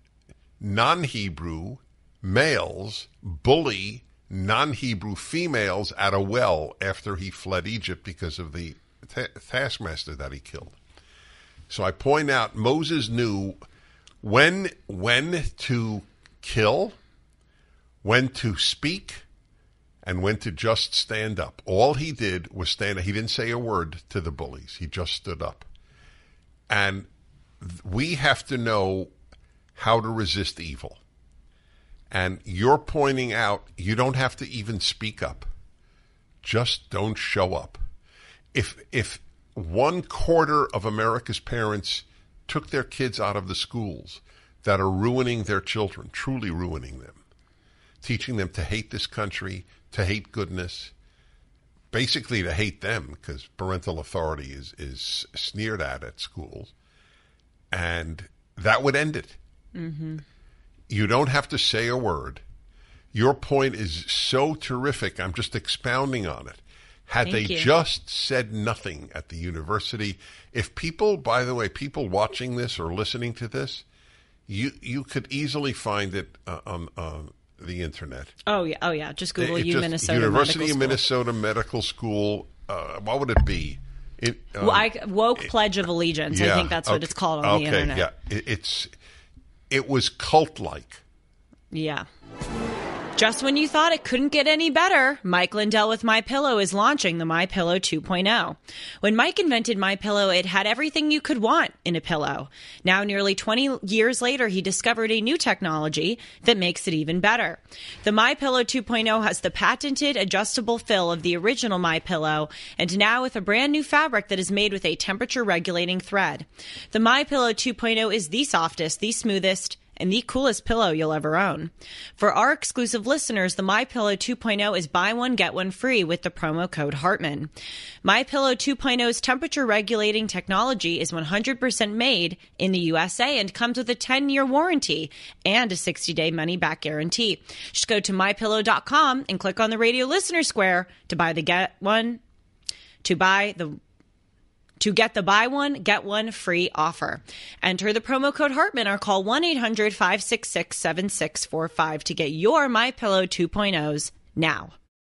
non-Hebrew males bully non-Hebrew females at a well after he fled Egypt because of the ta- taskmaster that he killed. So I point out Moses knew when when to kill, when to speak, and when to just stand up. All he did was stand up. He didn't say a word to the bullies. He just stood up. And we have to know how to resist evil. And you're pointing out you don't have to even speak up. Just don't show up. If if one quarter of America's parents took their kids out of the schools that are ruining their children, truly ruining them, teaching them to hate this country, to hate goodness, basically to hate them because parental authority is, is sneered at at schools, and that would end it. Mm-hmm. You don't have to say a word. Your point is so terrific. I'm just expounding on it. Had Thank they you. just said nothing at the university, if people, by the way, people watching this or listening to this, you you could easily find it uh, on on the internet. Oh yeah, oh yeah. Just Google It U just- Minnesota University Medical of School. Minnesota Medical School. Uh, what would it be? It, um, Well, I, woke Pledge of Allegiance. I yeah, think that's what okay, it's called on okay, the internet. yeah, it, it's it was cult-like. Yeah. Just when you thought it couldn't get any better, Mike Lindell with MyPillow is launching the MyPillow two point oh. When Mike invented MyPillow, it had everything you could want in a pillow. Now, nearly twenty years later, he discovered a new technology that makes it even better. The MyPillow two point oh has the patented adjustable fill of the original MyPillow, and now with a brand new fabric that is made with a temperature-regulating thread. The MyPillow two point oh is the softest, the smoothest, and the coolest pillow you'll ever own. For our exclusive listeners, the MyPillow two point oh is buy one, get one free with the promo code Hartman. MyPillow two point oh's temperature-regulating technology is one hundred percent made in the U S A and comes with a ten-year warranty and a sixty-day money-back guarantee. Just go to my pillow dot com and click on the radio listener square to buy the get one, to buy the To get the buy one, get one free offer. Enter the promo code Hartman or call one eight hundred five six six seven six four five to get your MyPillow two point ohs now.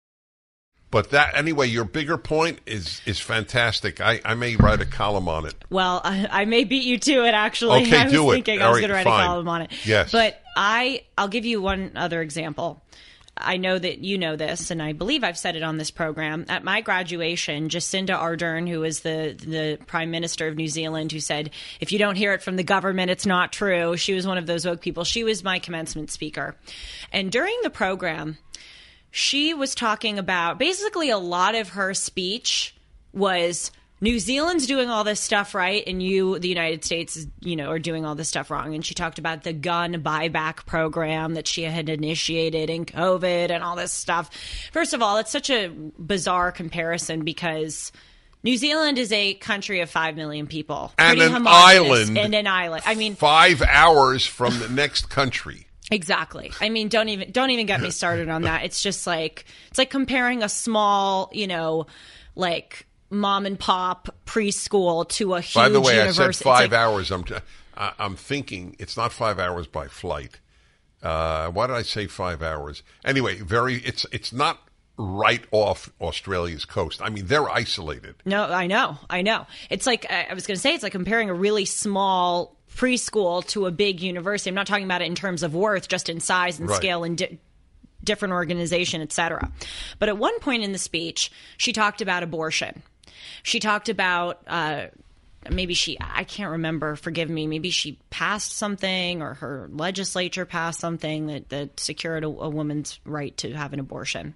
But that anyway, your bigger point is is fantastic. I, I may write a column on it. Well, I, I may beat you to it, actually. Okay, I was do it. thinking All I was right, going to write fine. a column on it. Yes. But I, I'll give you one other example. I know that you know this, and I believe I've said it on this program. At my graduation, Jacinda Ardern, who was the, the Prime Minister of New Zealand, who said, if you don't hear it from the government, it's not true. She was one of those woke people. She was my commencement speaker. And during the program, she was talking about basically a lot of her speech was New Zealand's doing all this stuff right, and you, the United States, you know, are doing all this stuff wrong. And she talked about the gun buyback program that she had initiated in COVID and all this stuff. First of all, it's such a bizarre comparison because New Zealand is a country of five million people. And Pretty an homogenous, island. And an island. I mean, Five hours from the next country. exactly. I mean, don't even don't even get me started on that. It's just like it's like comparing a small, you know, like mom and pop preschool to a huge By the way, university. I said five like, hours. I'm I- I'm thinking it's not five hours by flight. Uh, why did I say five hours? Anyway, very. It's it's not right off Australia's coast. I mean, they're isolated. No, I know, I know. It's like I was going to say, it's like comparing a really small preschool to a big university. I'm not talking about it in terms of worth, just in size and Right. scale and di- different organization, et cetera. But at one point in the speech, she talked about abortion. She talked about uh, maybe she, I can't remember, forgive me, maybe she passed something or her legislature passed something that, that secured a, a woman's right to have an abortion.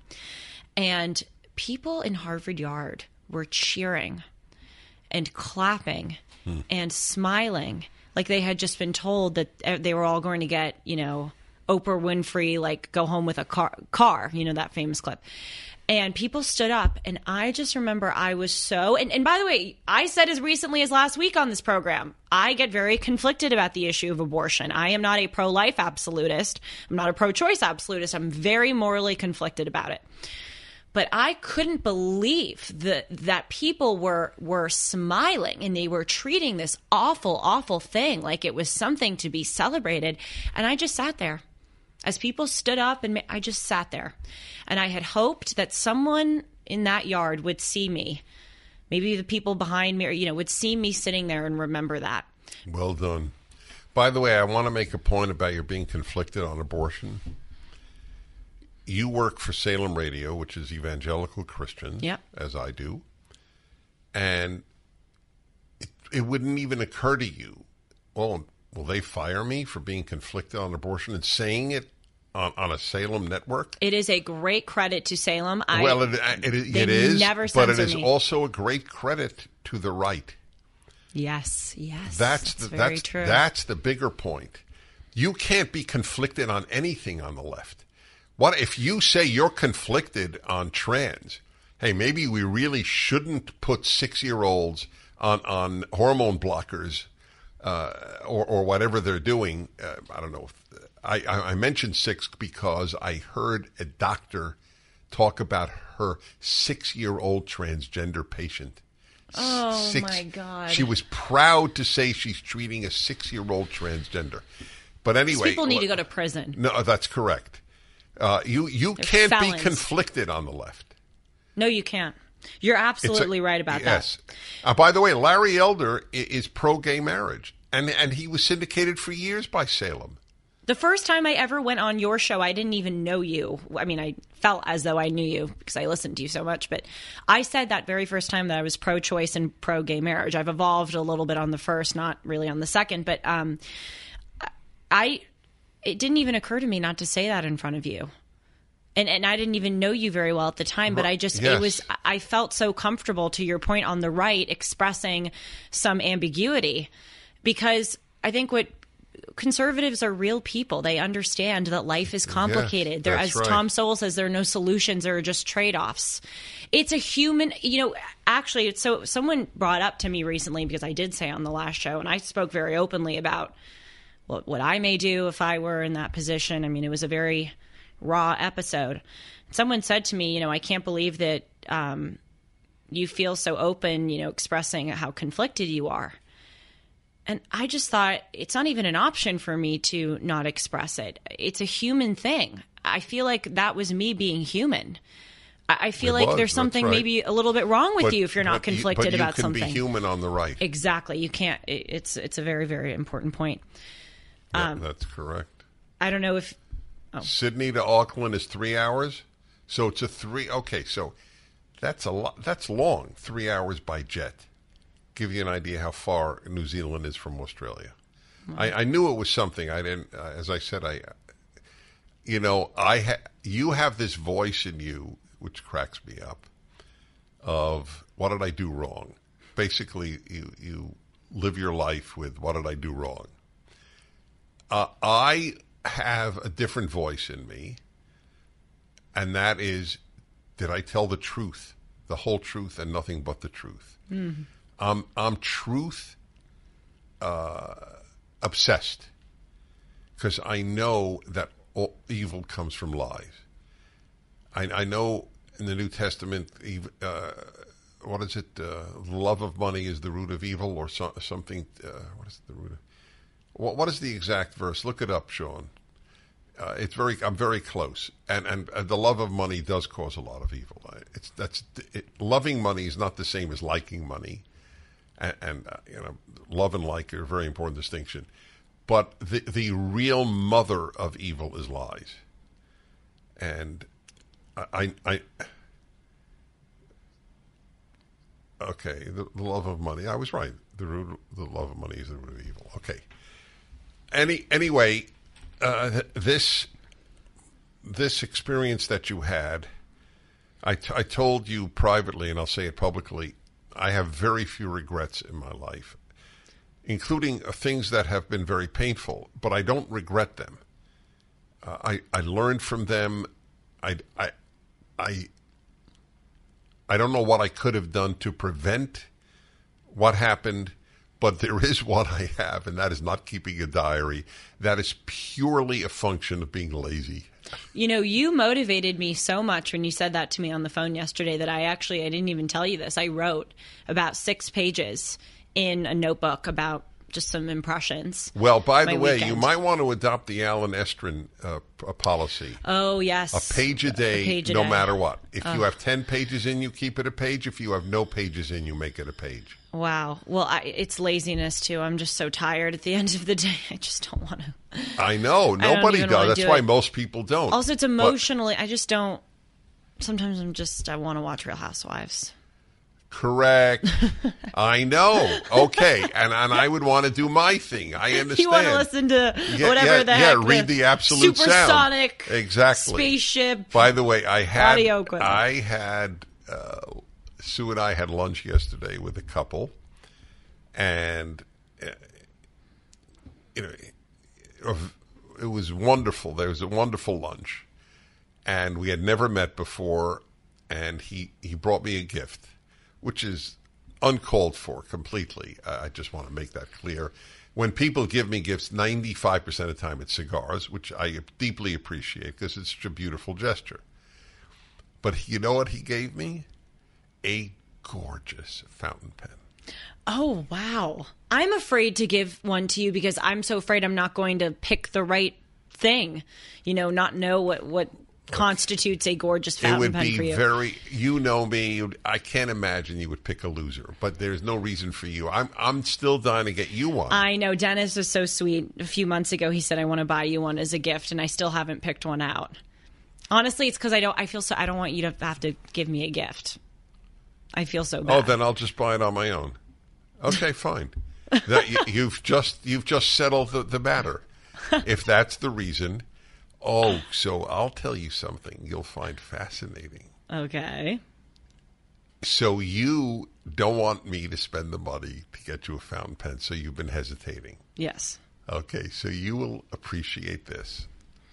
And people in Harvard Yard were cheering and clapping hmm. and smiling like they had just been told that they were all going to get, you know, Oprah Winfrey, like go home with a car, car, you know, that famous clip. And people stood up, and I just remember I was so, and, and by the way, I said as recently as last week on this program, I get very conflicted about the issue of abortion. I am not a pro-life absolutist. I'm not a pro-choice absolutist. I'm very morally conflicted about it. But I couldn't believe that that people were were smiling and they were treating this awful, awful thing like it was something to be celebrated. And I just sat there. As people stood up, and I just sat there. And I had hoped that someone in that yard would see me. Maybe the people behind me, or, you know, would see me sitting there and remember that. Well done. By the way, I want to make a point about your being conflicted on abortion. You work for Salem Radio, which is evangelical Christian, yep. as I do. And it, it wouldn't even occur to you, well, will they fire me for being conflicted on abortion and saying it on, on a Salem network? It is a great credit to Salem. I, well, it, it, it, it is, never but it is me. also a great credit to the right. Yes, yes. That's, that's the, very that's, true. That's the bigger point. You can't be conflicted on anything on the left. What if you say you're conflicted on trans? Hey, maybe we really shouldn't put six-year-olds on, on hormone blockers uh, or, or whatever they're doing. Uh, I don't know. I, I mentioned six because I heard a doctor talk about her six-year-old transgender patient. Oh, Six, my God. She was proud to say she's treating a six-year-old transgender. But anyway. These people need to go to prison. No, that's correct. Uh, you you They're can't felons. be conflicted on the left. No, you can't. You're absolutely a, right about yes. that. Uh, by the way, Larry Elder is, is pro-gay marriage, and and he was syndicated for years by Salem. The first time I ever went on your show, I didn't even know you. I mean, I felt as though I knew you because I listened to you so much. But I said that very first time that I was pro-choice and pro-gay marriage. I've evolved a little bit on the first, not really on the second. But um, I, it didn't even occur to me not to say that in front of you. And and I didn't even know you very well at the time, but I just, yes. it was, I felt so comfortable, to your point, on the right, expressing some ambiguity, because I think what conservatives are real people. They understand that life is complicated. Yes, there, that's as right. Tom Sowell says, there are no solutions. There are just trade-offs. It's a human, you know, actually, it's so someone brought up to me recently, because I did say on the last show, and I spoke very openly about what, what I may do if I were in that position. I mean, it was a very raw episode. Someone said to me, you know, I can't believe that um, you feel so open, you know, expressing how conflicted you are. And I just thought, it's not even an option for me to not express it. It's a human thing. I feel like that was me being human. I, I feel It like was, there's something right. maybe a little bit wrong with But- you if you're not but you- conflicted but you about can something. be human on the right. Exactly. You can't. it- It's it's a very, very important point. Yeah, Um, that's correct. I don't know if Sydney to Auckland is three hours, so it's a three. Okay, so that's a lot. That's long. Three hours by jet. Give you an idea how far New Zealand is from Australia. I, I knew it was something. I didn't. Uh, as I said, I. You know, I ha- you have this voice in you which cracks me up. Of what did I do wrong? Basically, you you live your life with what did I do wrong. Uh, I have a different voice in me, and that is, did I tell the truth, the whole truth, and nothing but the truth? Mm-hmm. Um, I'm truth uh, obsessed, because I know that all evil comes from lies. I, I know in the New Testament, uh, what is it? Uh, love of money is the root of evil, or so, something. Uh, what is the root of? What, what is the exact verse? Look it up, Sean. Uh, it's very. I'm very close, and, and and the love of money does cause a lot of evil. It's that's it, loving money is not the same as liking money, and, and uh, you know, love and like are a very important distinction. But the the real mother of evil is lies, and I I. Okay, the, the love of money. I was right. The root, the love of money is the root of evil. Okay. Any anyway, uh, this this experience that you had, I, t- I told you privately, and I'll say it publicly. I have very few regrets in my life, including things that have been very painful, but I don't regret them. Uh, I I learned from them. I I I. I don't know what I could have done to prevent what happened, but there is one I have, and that is not keeping a diary. That is purely a function of being lazy. You know, you motivated me so much when you said that to me on the phone yesterday that I actually, I didn't even tell you this. I wrote about six pages in a notebook about just some impressions. Well, by the way, weekend. you might want to adopt the Alan Estrin uh, p- policy. Oh, yes. A page a day, a page a no day. matter what. If Oh. you have ten pages in, you keep it a page. If you have no pages in, you make it a page. Wow. Well, I, it's laziness, too. I'm just so tired at the end of the day. I just don't want to. I know. don't Nobody even does. wanna That's do why it. most people don't. Also, it's But- emotionally, I just don't. Sometimes I'm just, I want to watch Real Housewives. Correct. I know. Okay. And and I would want to do my thing. I understand. You want to listen to Yeah, whatever yeah, the yeah, heck. read the absolute sound. supersonic Exactly. spaceship. By the way, I had Audio equipment. I had uh, Sue and I had lunch yesterday with a couple, and uh, you know, it was wonderful. There was a wonderful lunch, and we had never met before. And he he brought me a gift, which is uncalled for completely. I just want to make that clear. When people give me gifts, ninety-five percent of the time it's cigars, which I deeply appreciate because it's such a beautiful gesture. But you know what he gave me? A gorgeous fountain pen. Oh, wow. I'm afraid to give one to you because I'm so afraid I'm not going to pick the right thing. You know, not know what, what constitutes a gorgeous It fountain would pen be for you. very, you know me, you'd- I can't imagine you would pick a loser, but there's no reason for you. I'm I'm still dying to get you one. I know. Dennis was so sweet. A few months ago, he said, I want to buy you one as a gift, and I still haven't picked one out. Honestly, it's because I don't, I feel so, I don't want you to have to give me a gift. I feel so bad. Oh, then I'll just buy it on my own. Okay, fine. That you, you've just you've just settled the, the matter. If that's the reason, oh, so I'll tell you something you'll find fascinating. Okay. So you don't want me to spend the money to get you a fountain pen, so you've been hesitating. Yes. Okay, so you will appreciate this.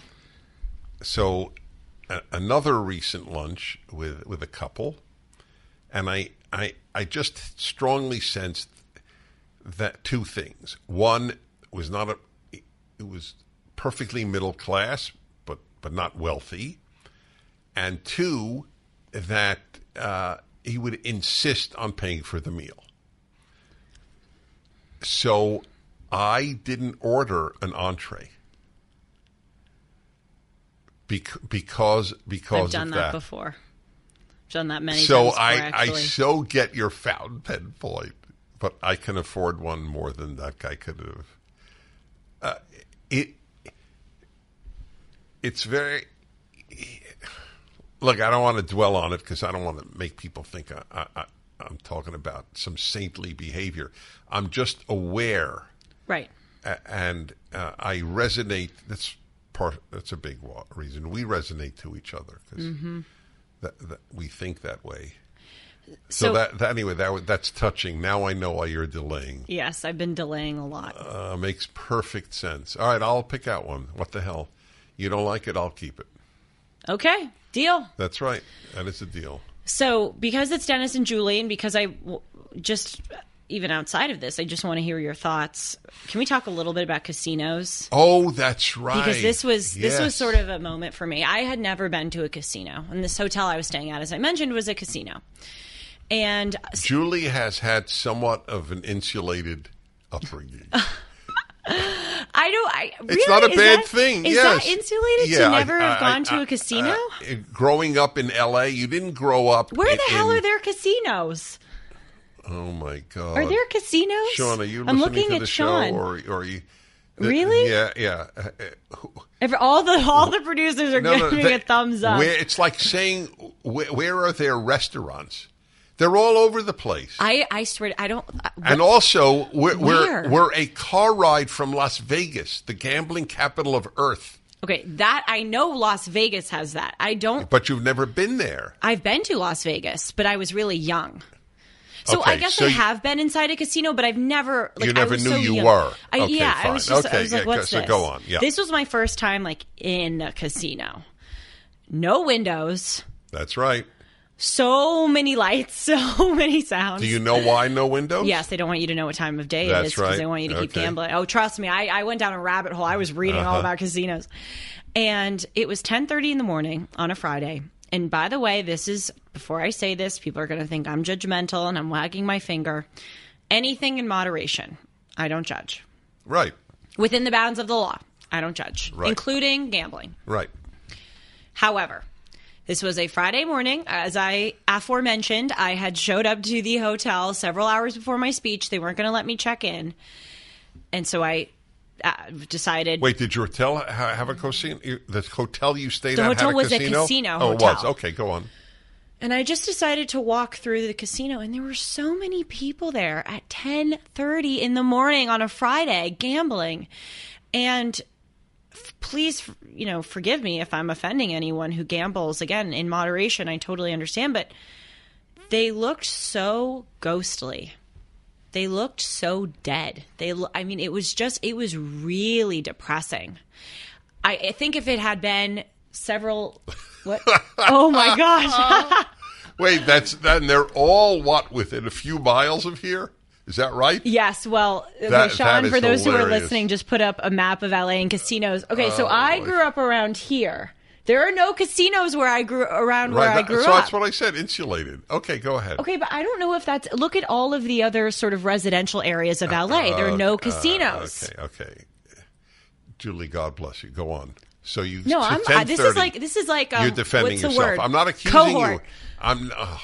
So a- another recent lunch with with a couple, and I I I just strongly sensed that two things. One was not a it was perfectly middle class, but but not wealthy, and two that uh, he would insist on paying for the meal. So I didn't order an entree bec- because because I've done of that, that. before. I've done that many So times before, I, I actually. so get your fountain pen point, but I can afford one more than that guy could have. Uh, it it's very look. I don't want to dwell on it because I don't want to make people think I, I, I, I'm talking about some saintly behavior. I'm just aware, Right. a- and uh, I resonate. That's part. That's a big wa- reason we resonate to each other because. That, that we think that way. So, So, that, that anyway, that that's touching. Now I know why you're delaying. yes, I've been delaying a lot. Uh, makes perfect sense. All right, I'll pick out one. What the hell? You don't like it? I'll keep it. Okay, deal. That's right. That is a deal. So, because it's Dennis and Julie, and because I w- just, even outside of this, I just want to hear your thoughts. Can we talk a little bit about casinos? Oh, that's right. Because this was this was Yes. sort of a moment for me. I had never been to a casino, and this hotel I was staying at, as I mentioned, was a casino. And Julie has had somewhat of an insulated upbringing. I don't. I really, It's not a is bad that- thing. Is yes. that insulated Yeah, to I- never have I- gone I- to a casino? uh, growing up in L A, you didn't grow up. Where in, the hell in- are there casinos? Oh my God! Are there casinos? Sean, are you I'm listening looking to at the Sean. show, or, or are you? the- Really? Yeah, yeah. Uh, uh, who- Every, all the all the producers are no, no, giving they- a thumbs up. Where, it's like saying, where, where are there restaurants? They're all over the place. I I swear to- I don't. I- and also, we're, Where? we're we're a car ride from Las Vegas, the gambling capital of Earth. Okay, that I know Las Vegas has that. I don't. But you've never been there. I've been to Las Vegas, but I was really young. So I Okay, guess so I you- have been inside a casino, but I've never. Like, You I never was knew so you young. were. I, Okay, yeah, I was fine. just. I Okay, was like, yeah, "What's so this?" go on, yeah. This was my first time, like in a casino. No windows. That's right. So many lights, so many sounds. Do you know why no windows? Yes, they don't want you to know what time of day That's it is because right. they want you to keep Okay. gambling. Oh, trust me, I, I went down a rabbit hole. I was reading Uh-huh. all about casinos. And it was ten thirty in the morning on a Friday. And by the way, this is, before I say this, people are going to think I'm judgmental and I'm wagging my finger. Anything in moderation. I don't judge. Right. Within the bounds of the law, I don't judge, Right. including gambling. Right. However, this was a Friday morning. As I aforementioned, I had showed up to the hotel several hours before my speech. They weren't going to let me check in. And so I uh, decided... Wait, did your hotel ha- have a casino? You- The hotel you stayed The at hotel had a was a casino? casino Oh, it hotel. was. Okay, go on. And I just decided to walk through the casino, and there were so many people there at ten thirty in the morning on a Friday gambling. And f- please, you know, forgive me if I'm offending anyone who gambles. Again, in moderation, I totally understand. But they looked so ghostly. They looked so dead. They, lo- I mean, it was just, it was really depressing. I, I think if it had been several, what? Oh my gosh. Wait, that's that, and they're all what within a few miles of here? Is that right? Yes, well, okay, That- Sean, that is for those who are hilarious. listening, just put up a map of L A and casinos. Okay, so Oh, I boy. grew up around here. There are no casinos where I grew around where Right. I that- grew so up. that's what I said. Insulated. Okay, go ahead. Okay, but I don't know if that's. Look at all of the other sort of residential areas of L A. There are no casinos. Uh, okay. Okay. Julie, God bless you. Go on. So you No, to I'm. I, this is ten thirty, like this is like. Um, you're defending what's the yourself. word? I'm not accusing Cohort. you. I'm. Oh,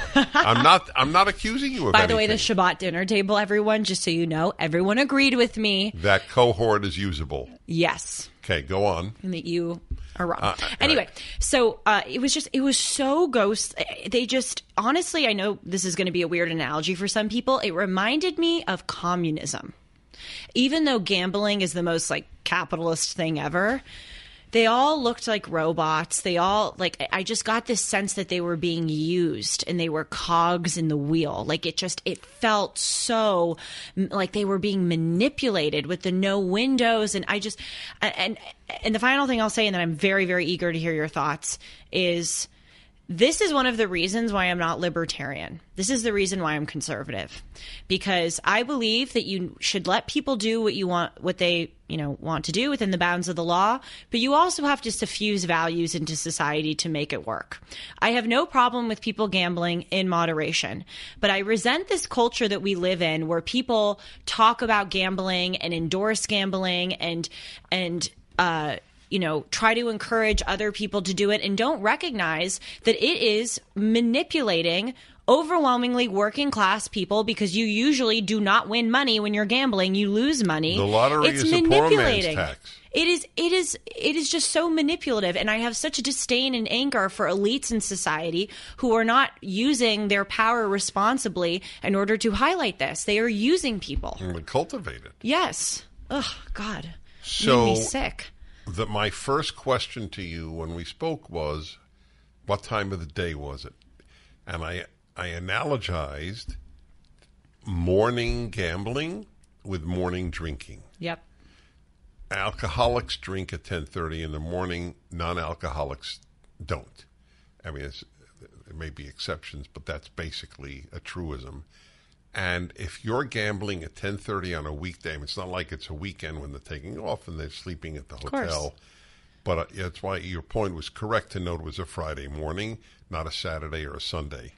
I'm not. I'm not accusing you of By the way, the anything. Shabbat dinner table, everyone, just so you know, everyone agreed with me. That cohort is usable. Yes. Okay, go on. And that you are wrong. Uh, anyway, right. so uh, it was just, it was so ghost. They just, honestly, I know this is going to be a weird analogy for some people. It reminded me of communism. Even though gambling is the most like capitalist thing ever, they all looked like robots. They all like, I just got this sense that they were being used and they were cogs in the wheel. Like it just, it felt so m- like they were being manipulated with the no windows. And I just, and, and the final thing I'll say, and then I'm very, very eager to hear your thoughts, is this is one of the reasons why I'm not libertarian. This is the reason why I'm conservative, because I believe that you should let people do what you want, what they, you know, want to do within the bounds of the law, but you also have to suffuse values into society to make it work. I have no problem with people gambling in moderation, but I resent this culture that we live in where people talk about gambling and endorse gambling and, and, uh, you know, try to encourage other people to do it and don't recognize that it is manipulating overwhelmingly working class people, because you usually do not win money when you're gambling. You lose money. The lottery it's is a poor man's manipulating. tax. It is, it is, it is just so manipulative. And I have such a disdain and anger for elites in society who are not using their power responsibly in order to highlight this. They are using people. And cultivate it. Yes. Ugh, God. So- Made me sick. The, my first question to you when we spoke was, what time of the day was it? And I I analogized morning gambling with morning drinking. Yep. Alcoholics drink at ten thirty in the morning. Non-alcoholics don't. I mean, it's, there may be exceptions, but that's basically a truism. And if you're gambling at ten thirty on a weekday, I mean, it's not like it's a weekend when they're taking off and they're sleeping at the course. hotel. But uh, that's why your point was correct to note it was a Friday morning, not a Saturday or a Sunday.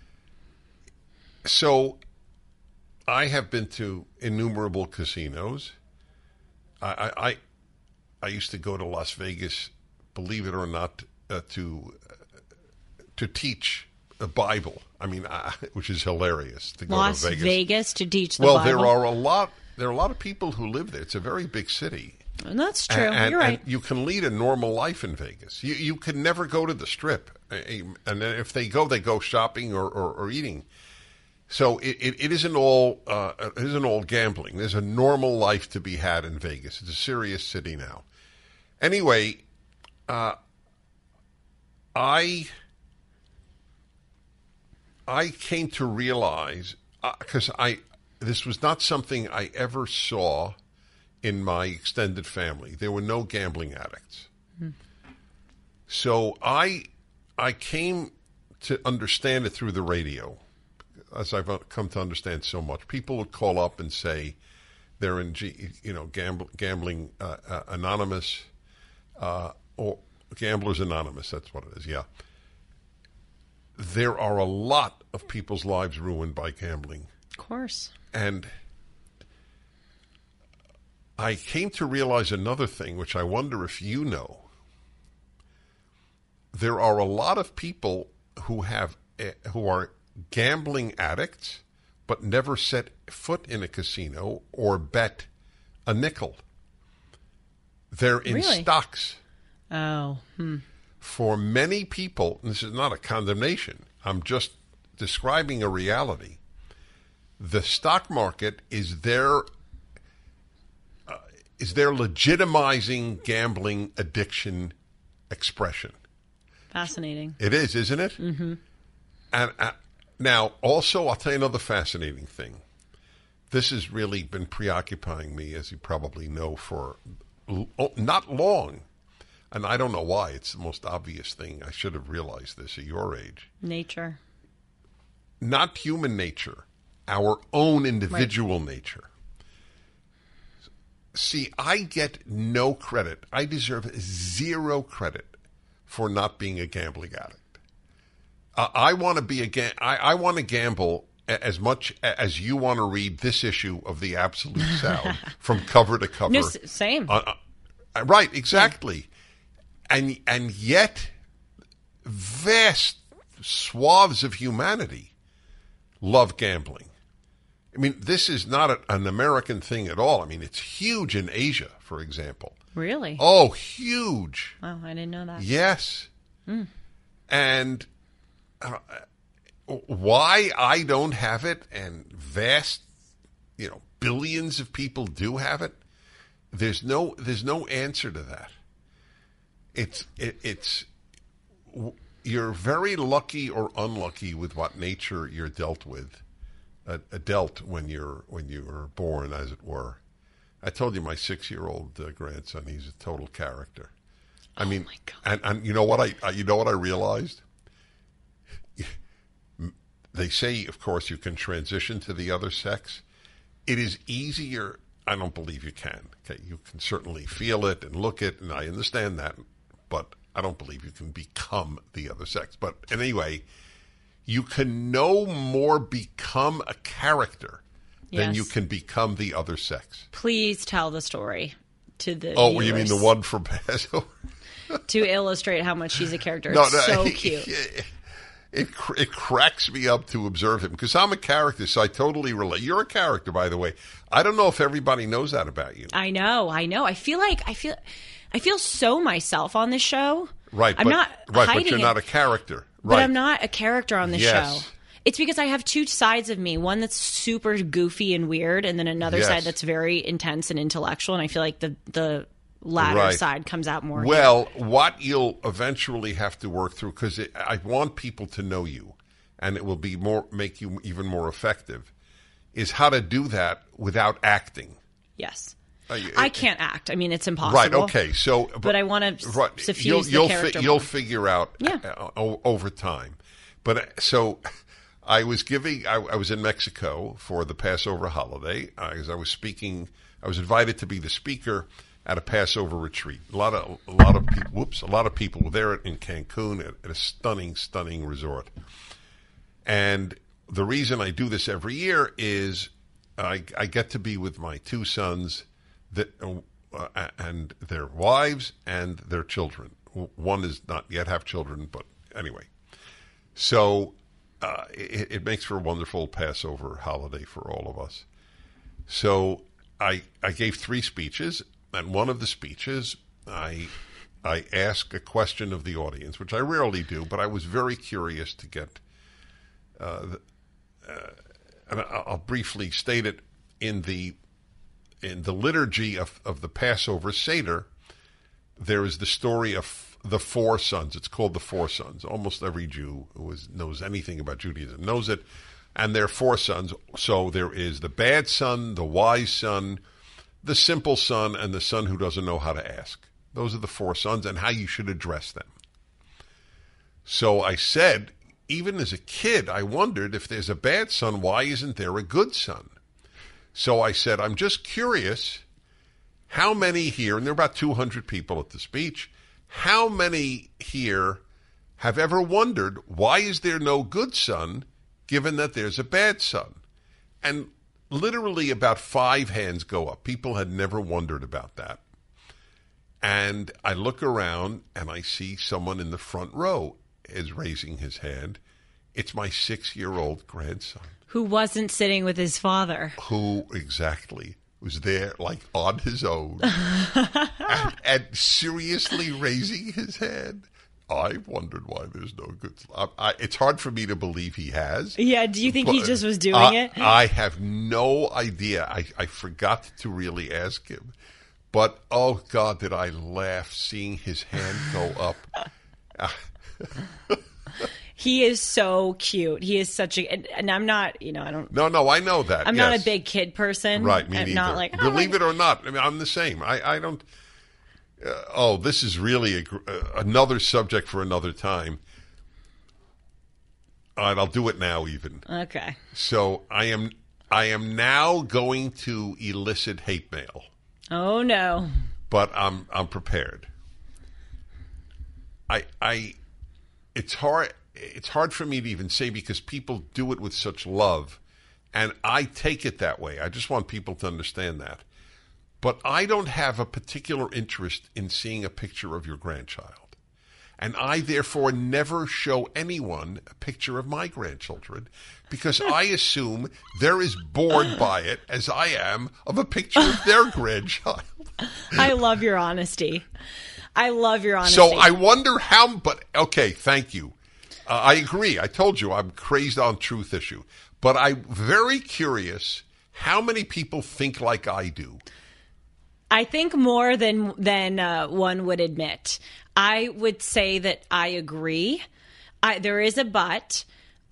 So I have been to innumerable casinos. I, I, I, I used to go to Las Vegas, believe it or not, uh, to uh, to teach the Bible. I mean, uh, which is hilarious to go Las to Vegas. Vegas to teach the well, Bible. there are a lot. There are a lot of people who live there. It's a very big city. And that's true. And, You're right. and you can lead a normal life in Vegas. You you can never go to the Strip, and then if they go, they go shopping or, or, or eating. So it, it, it isn't all uh, it isn't all gambling. There's a normal life to be had in Vegas. It's a serious city now. Anyway, uh, I I came to realize because uh, I this was not something I ever saw in my extended family. There were no gambling addicts. Mm-hmm. So I I came to understand it through the radio, as I've come to understand so much. People would call up and say they're in, G, you know, gamble, gambling uh, uh, anonymous, uh, or Gamblers Anonymous. That's what it is. Yeah. There are a lot of people's lives ruined by gambling. Of course. And I came to realize another thing, which I wonder if you know. There are a lot of people who have uh, who are gambling addicts, but never set foot in a casino or bet a nickel. They're in Really? stocks. Oh. Hmm. For many people, and this is not a condemnation, I'm just describing a reality. The stock market is their uh, is their legitimizing gambling addiction expression. Fascinating. It is, isn't it? Mm-hmm. And uh, now, also, I'll tell you another fascinating thing. This has really been preoccupying me, as you probably know, for l- not long. And I don't know why. It's the most obvious thing. I should have realized this at your age. Nature. Not human nature. Our own individual right. nature. See, I get no credit. I deserve zero credit for not being a gambling addict. Uh, I want to be a ga- I, I want to gamble as much as you want to read this issue of the Absolute Sound from cover to cover. No, same. Uh, uh, right, exactly. Yeah. And and yet, vast swaths of humanity love gambling. I mean, this is not a, an American thing at all. I mean, it's huge in Asia, for example. Really? Oh, huge. Wow, I didn't know that. Yes. Mm. And uh, why I don't have it and vast, you know, billions of people do have it, there's no there's no answer to that. It's it, it's you're very lucky or unlucky with what nature you're dealt with, uh, dealt when you're when you were born, as it were. I told you my six-year-old uh, grandson, he's a total character. I oh mean, my God. and and you know what I you know what I realized? They say, of course, you can transition to the other sex. It is easier. I don't believe you can. Okay, you can certainly feel it and look it, and I understand that. But I don't believe you can become the other sex. But anyway, you can no more become a character yes. than you can become the other sex. Please tell the story to the Oh, viewers. You mean the one from Passover? To illustrate how much she's a character. No, it's no, so it, cute. It, it, it cracks me up to observe him because I'm a character, so I totally relate. You're a character, by the way. I don't know if everybody knows that about you. I know, I know. I feel like I feel... I feel so myself on this show. Right, I'm but, not right, hiding but you're it, not a character. But right. I'm not a character on this yes. show. It's because I have two sides of me. One that's super goofy and weird, and then another yes. side that's very intense and intellectual. And I feel like the the latter right. side comes out more. Well, here. What you'll eventually have to work through, because I want people to know you, and it will be more make you even more effective, is how to do that without acting. Yes. Uh, I can't act. I mean, it's impossible. Right. Okay. So, but, but I want to right, suffuse you'll, the you'll character. Fi- you'll figure out yeah. uh, over time. But uh, so, I was giving. I, I was in Mexico for the Passover holiday. Uh, as I was speaking, I was invited to be the speaker at a Passover retreat. A lot of a lot of people. Whoops. A lot of people were there in Cancun at, at a stunning, stunning resort. And the reason I do this every year is I, I get to be with my two sons. That, uh, and their wives and their children. One does not yet have children, but anyway. So uh, it, it makes for a wonderful Passover holiday for all of us. So I I gave three speeches, and one of the speeches I I asked a question of the audience, which I rarely do, but I was very curious to get. Uh, the, uh, and I'll briefly state it in the. In the liturgy of, of the Passover Seder, there is the story of the four sons. It's called the four sons. Almost every Jew who is, knows anything about Judaism knows it. And there are four sons. So there is the bad son, the wise son, the simple son, and the son who doesn't know how to ask. Those are the four sons and how you should address them. So I said, even as a kid, I wondered if there's a bad son, why isn't there a good son? So I said, I'm just curious how many here, and there are about two hundred people at the speech, how many here have ever wondered, why is there no good son given that there's a bad son? And literally about five hands go up. People had never wondered about that. And I look around and I see someone in the front row is raising his hand. It's my six-year-old grandson. Who wasn't sitting with his father. Who exactly was there, like, on his own, and, and seriously raising his hand. I wondered why there's no good. I, I, it's hard for me to believe he has. Yeah, do you think but, he just was doing uh, it? I have no idea. I, I forgot to really ask him. But, oh, God, did I laugh seeing his hand go up. He is so cute. He is such a, and, and I'm not, you know, I don't. No, no, I know that. I'm yes. not a big kid person. Right, me I'm neither. not like, oh, Believe my- it or not, I mean, I'm the same. I, I don't. Uh, oh, this is really a, uh, another subject for another time. All right, I'll do it now. Even Okay. so, I am. I am now going to elicit hate mail, Oh no. but I'm. I'm prepared. I. I. It's hard. It's hard for me to even say because people do it with such love, and I take it that way. I just want people to understand that. But I don't have a particular interest in seeing a picture of your grandchild. And I, therefore, never show anyone a picture of my grandchildren because I assume they're as bored by it as I am of a picture of their grandchild. I love your honesty. I love your honesty. So I wonder how, but okay, thank you. Uh, I agree. I told you I'm crazed on truth issue. But I'm very curious how many people think like I do. I think more than than uh, one would admit. I would say that I agree. I, there is a but.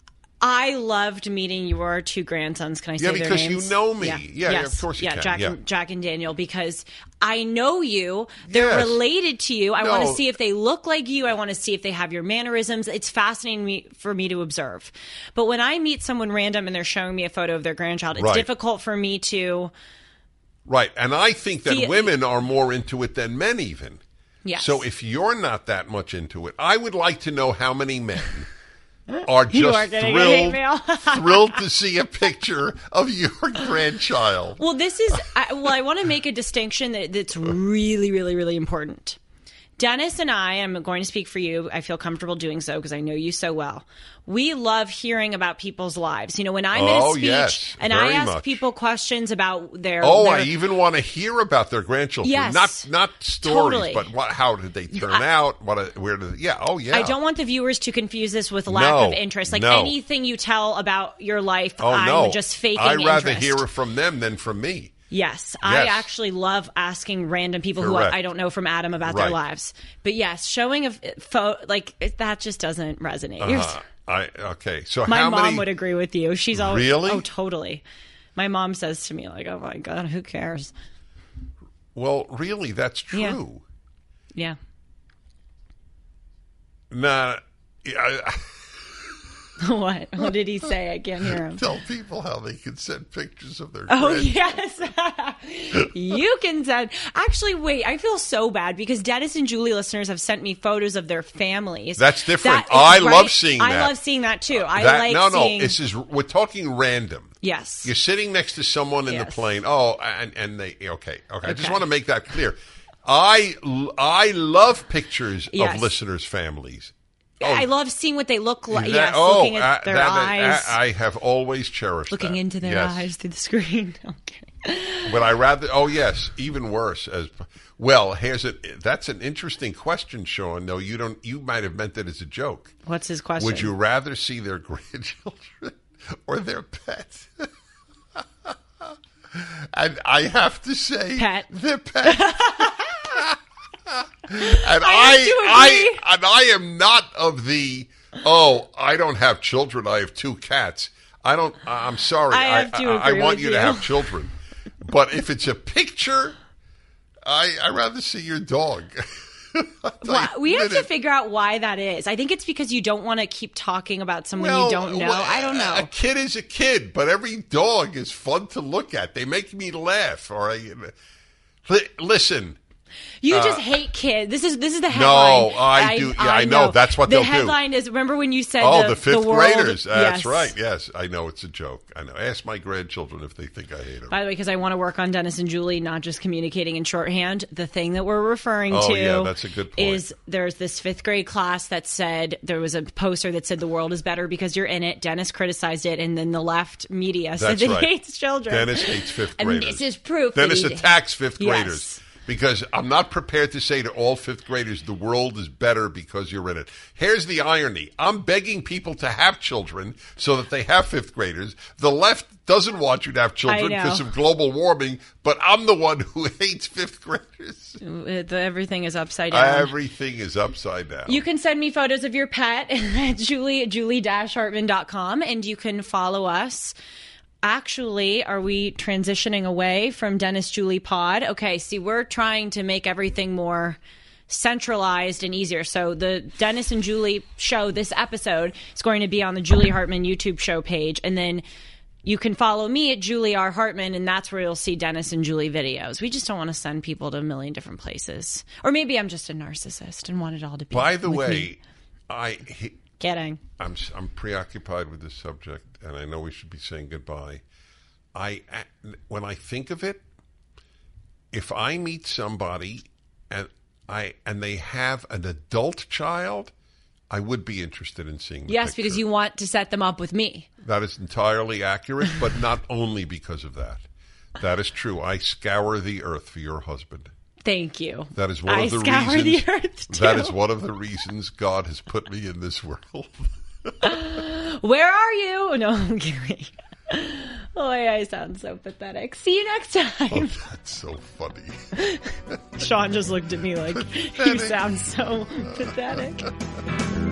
I loved meeting your two grandsons. Can I say Yeah, their because names? you know me. Yeah, yeah, yes. of course you yeah, can. Jack Yeah. and Jack and Daniel, because I know you. They're Yes. related to you. I No. want to see if they look like you. I want to see if they have your mannerisms. It's fascinating me, for me to observe. But when I meet someone random and they're showing me a photo of their grandchild, it's Right. difficult for me to. Right. And I think that See, women are more into it than men even. Yes. So if you're not that much into it, I would like to know how many men are You just are getting a hate thrilled, mail. thrilled to see a picture of your grandchild. Well, this is, I, well, I want to make a distinction that, that's really, really, really important. Dennis and I, I'm going to speak for you. I feel comfortable doing so because I know you so well. We love hearing about people's lives. You know, when I'm in a Oh, speech yes, and I very ask much. people questions about their, Oh, their I even want to hear about their grandchildren. Yes. Not not stories, Totally. but what? How did they turn I- out? What? Where did? Yeah. Oh, yeah. I don't want the viewers to confuse this with lack No, of interest. Like no. anything you tell about your life, Oh I'm no. just faking I'd rather interest. hear it from them than from me. Yes, I Yes. actually love asking random people Correct. who I, I don't know from Adam about Right. their lives. But yes, showing a photo like it, that just doesn't resonate. You're- Uh, I okay. So My how mom many? would agree with you. She's always Really? oh totally. My mom says to me like, "Oh my god, who cares?" Well, really, that's Yeah. true. Yeah. Nah. I, What? What did he say? I can't hear him. tell people how they can send pictures of their Oh grandchildren. yes, you can send. Actually, wait. I feel so bad because Dennis and Julie listeners have sent me photos of their families. That's different. That is I right. love seeing I that. love seeing that too. I That- like no, no. seeing. This is we're talking random. Yes. You're sitting next to someone in the Yes. plane. Oh, and and they okay, okay. I just Okay. want to make that clear. I I love pictures Yes. of listeners' families. I love seeing what they look like. That- yes, oh, looking at uh, their that- eyes, I, I have always cherished looking that. into their Yes. eyes through the screen. Okay. But I rather. Oh yes, even worse. As well, here's a. That's an interesting question, Sean. No, you don't. You might have meant it as a joke. What's his question? Would you rather see their grandchildren or their pets? And I have to say, Pet. their pet. And I I, have to I, agree. and I am not of the. Oh, I don't have children. I have two cats. I don't. I'm sorry. I have to I, I agree want with you to you. have children, but if it's a picture, I I rather see your dog. Well, we have to figure out why that is. I think it's because you don't want to keep talking about someone well, you don't know. Well, I don't know. A kid is a kid, but every dog is fun to look at. They make me laugh. Or I, listen. You Uh, just hate kids. This is this is the headline. No, I do. Yeah, I know. know. That's what the they'll do. The headline is, remember when you said Oh, the, the fifth the world, graders. That's yes. right. Yes, I know. It's a joke. I know. Ask my grandchildren if they think I hate them. By the way, because I want to work on Dennis and Julie, not just communicating in shorthand. The thing that we're referring Oh, to yeah, that's a good point. is there's this fifth grade class that said, there was a poster that said the world is better because you're in it. Dennis criticized it, and then the left media said That's that right. he hates children. Dennis hates fifth and graders. this is proof. Dennis that he, attacks fifth Yes. graders. Because I'm not prepared to say to all fifth graders, the world is better because you're in it. Here's the irony. I'm begging people to have children so that they have fifth graders. The left doesn't want you to have children I know. because of global warming, but I'm the one who hates fifth graders. The, everything is upside down. Everything is upside down. You can send me photos of your pet at Julie, julie dash hartman dot com, and you can follow us. Actually, are we transitioning away from Dennis Julie Pod? Okay, see, we're trying to make everything more centralized and easier. So the Dennis and Julie show, this episode, is going to be on the Julie Hartman YouTube show page. And then you can follow me at Julie R. Hartman, and that's where you'll see Dennis and Julie videos. We just don't want to send people to a million different places. Or maybe I'm just a narcissist and want it all to be By the with way, me. I... He, Kidding. I'm I'm preoccupied with this subject, and I know we should be saying goodbye. I when I think of it, if I meet somebody and I and they have an adult child, I would be interested in seeing the Yes, picture. because you want to set them up with me. That is entirely accurate, but not only because of that. That is true. I scour the earth for your husband. Thank you. That is one I of the scour reasons. the earth too. That is one of the reasons God has put me in this world. Where are you? No, I'm kidding. Oh, I sound so pathetic. See you next time. Oh, that's so funny. Sean just looked at me like, you sound so pathetic.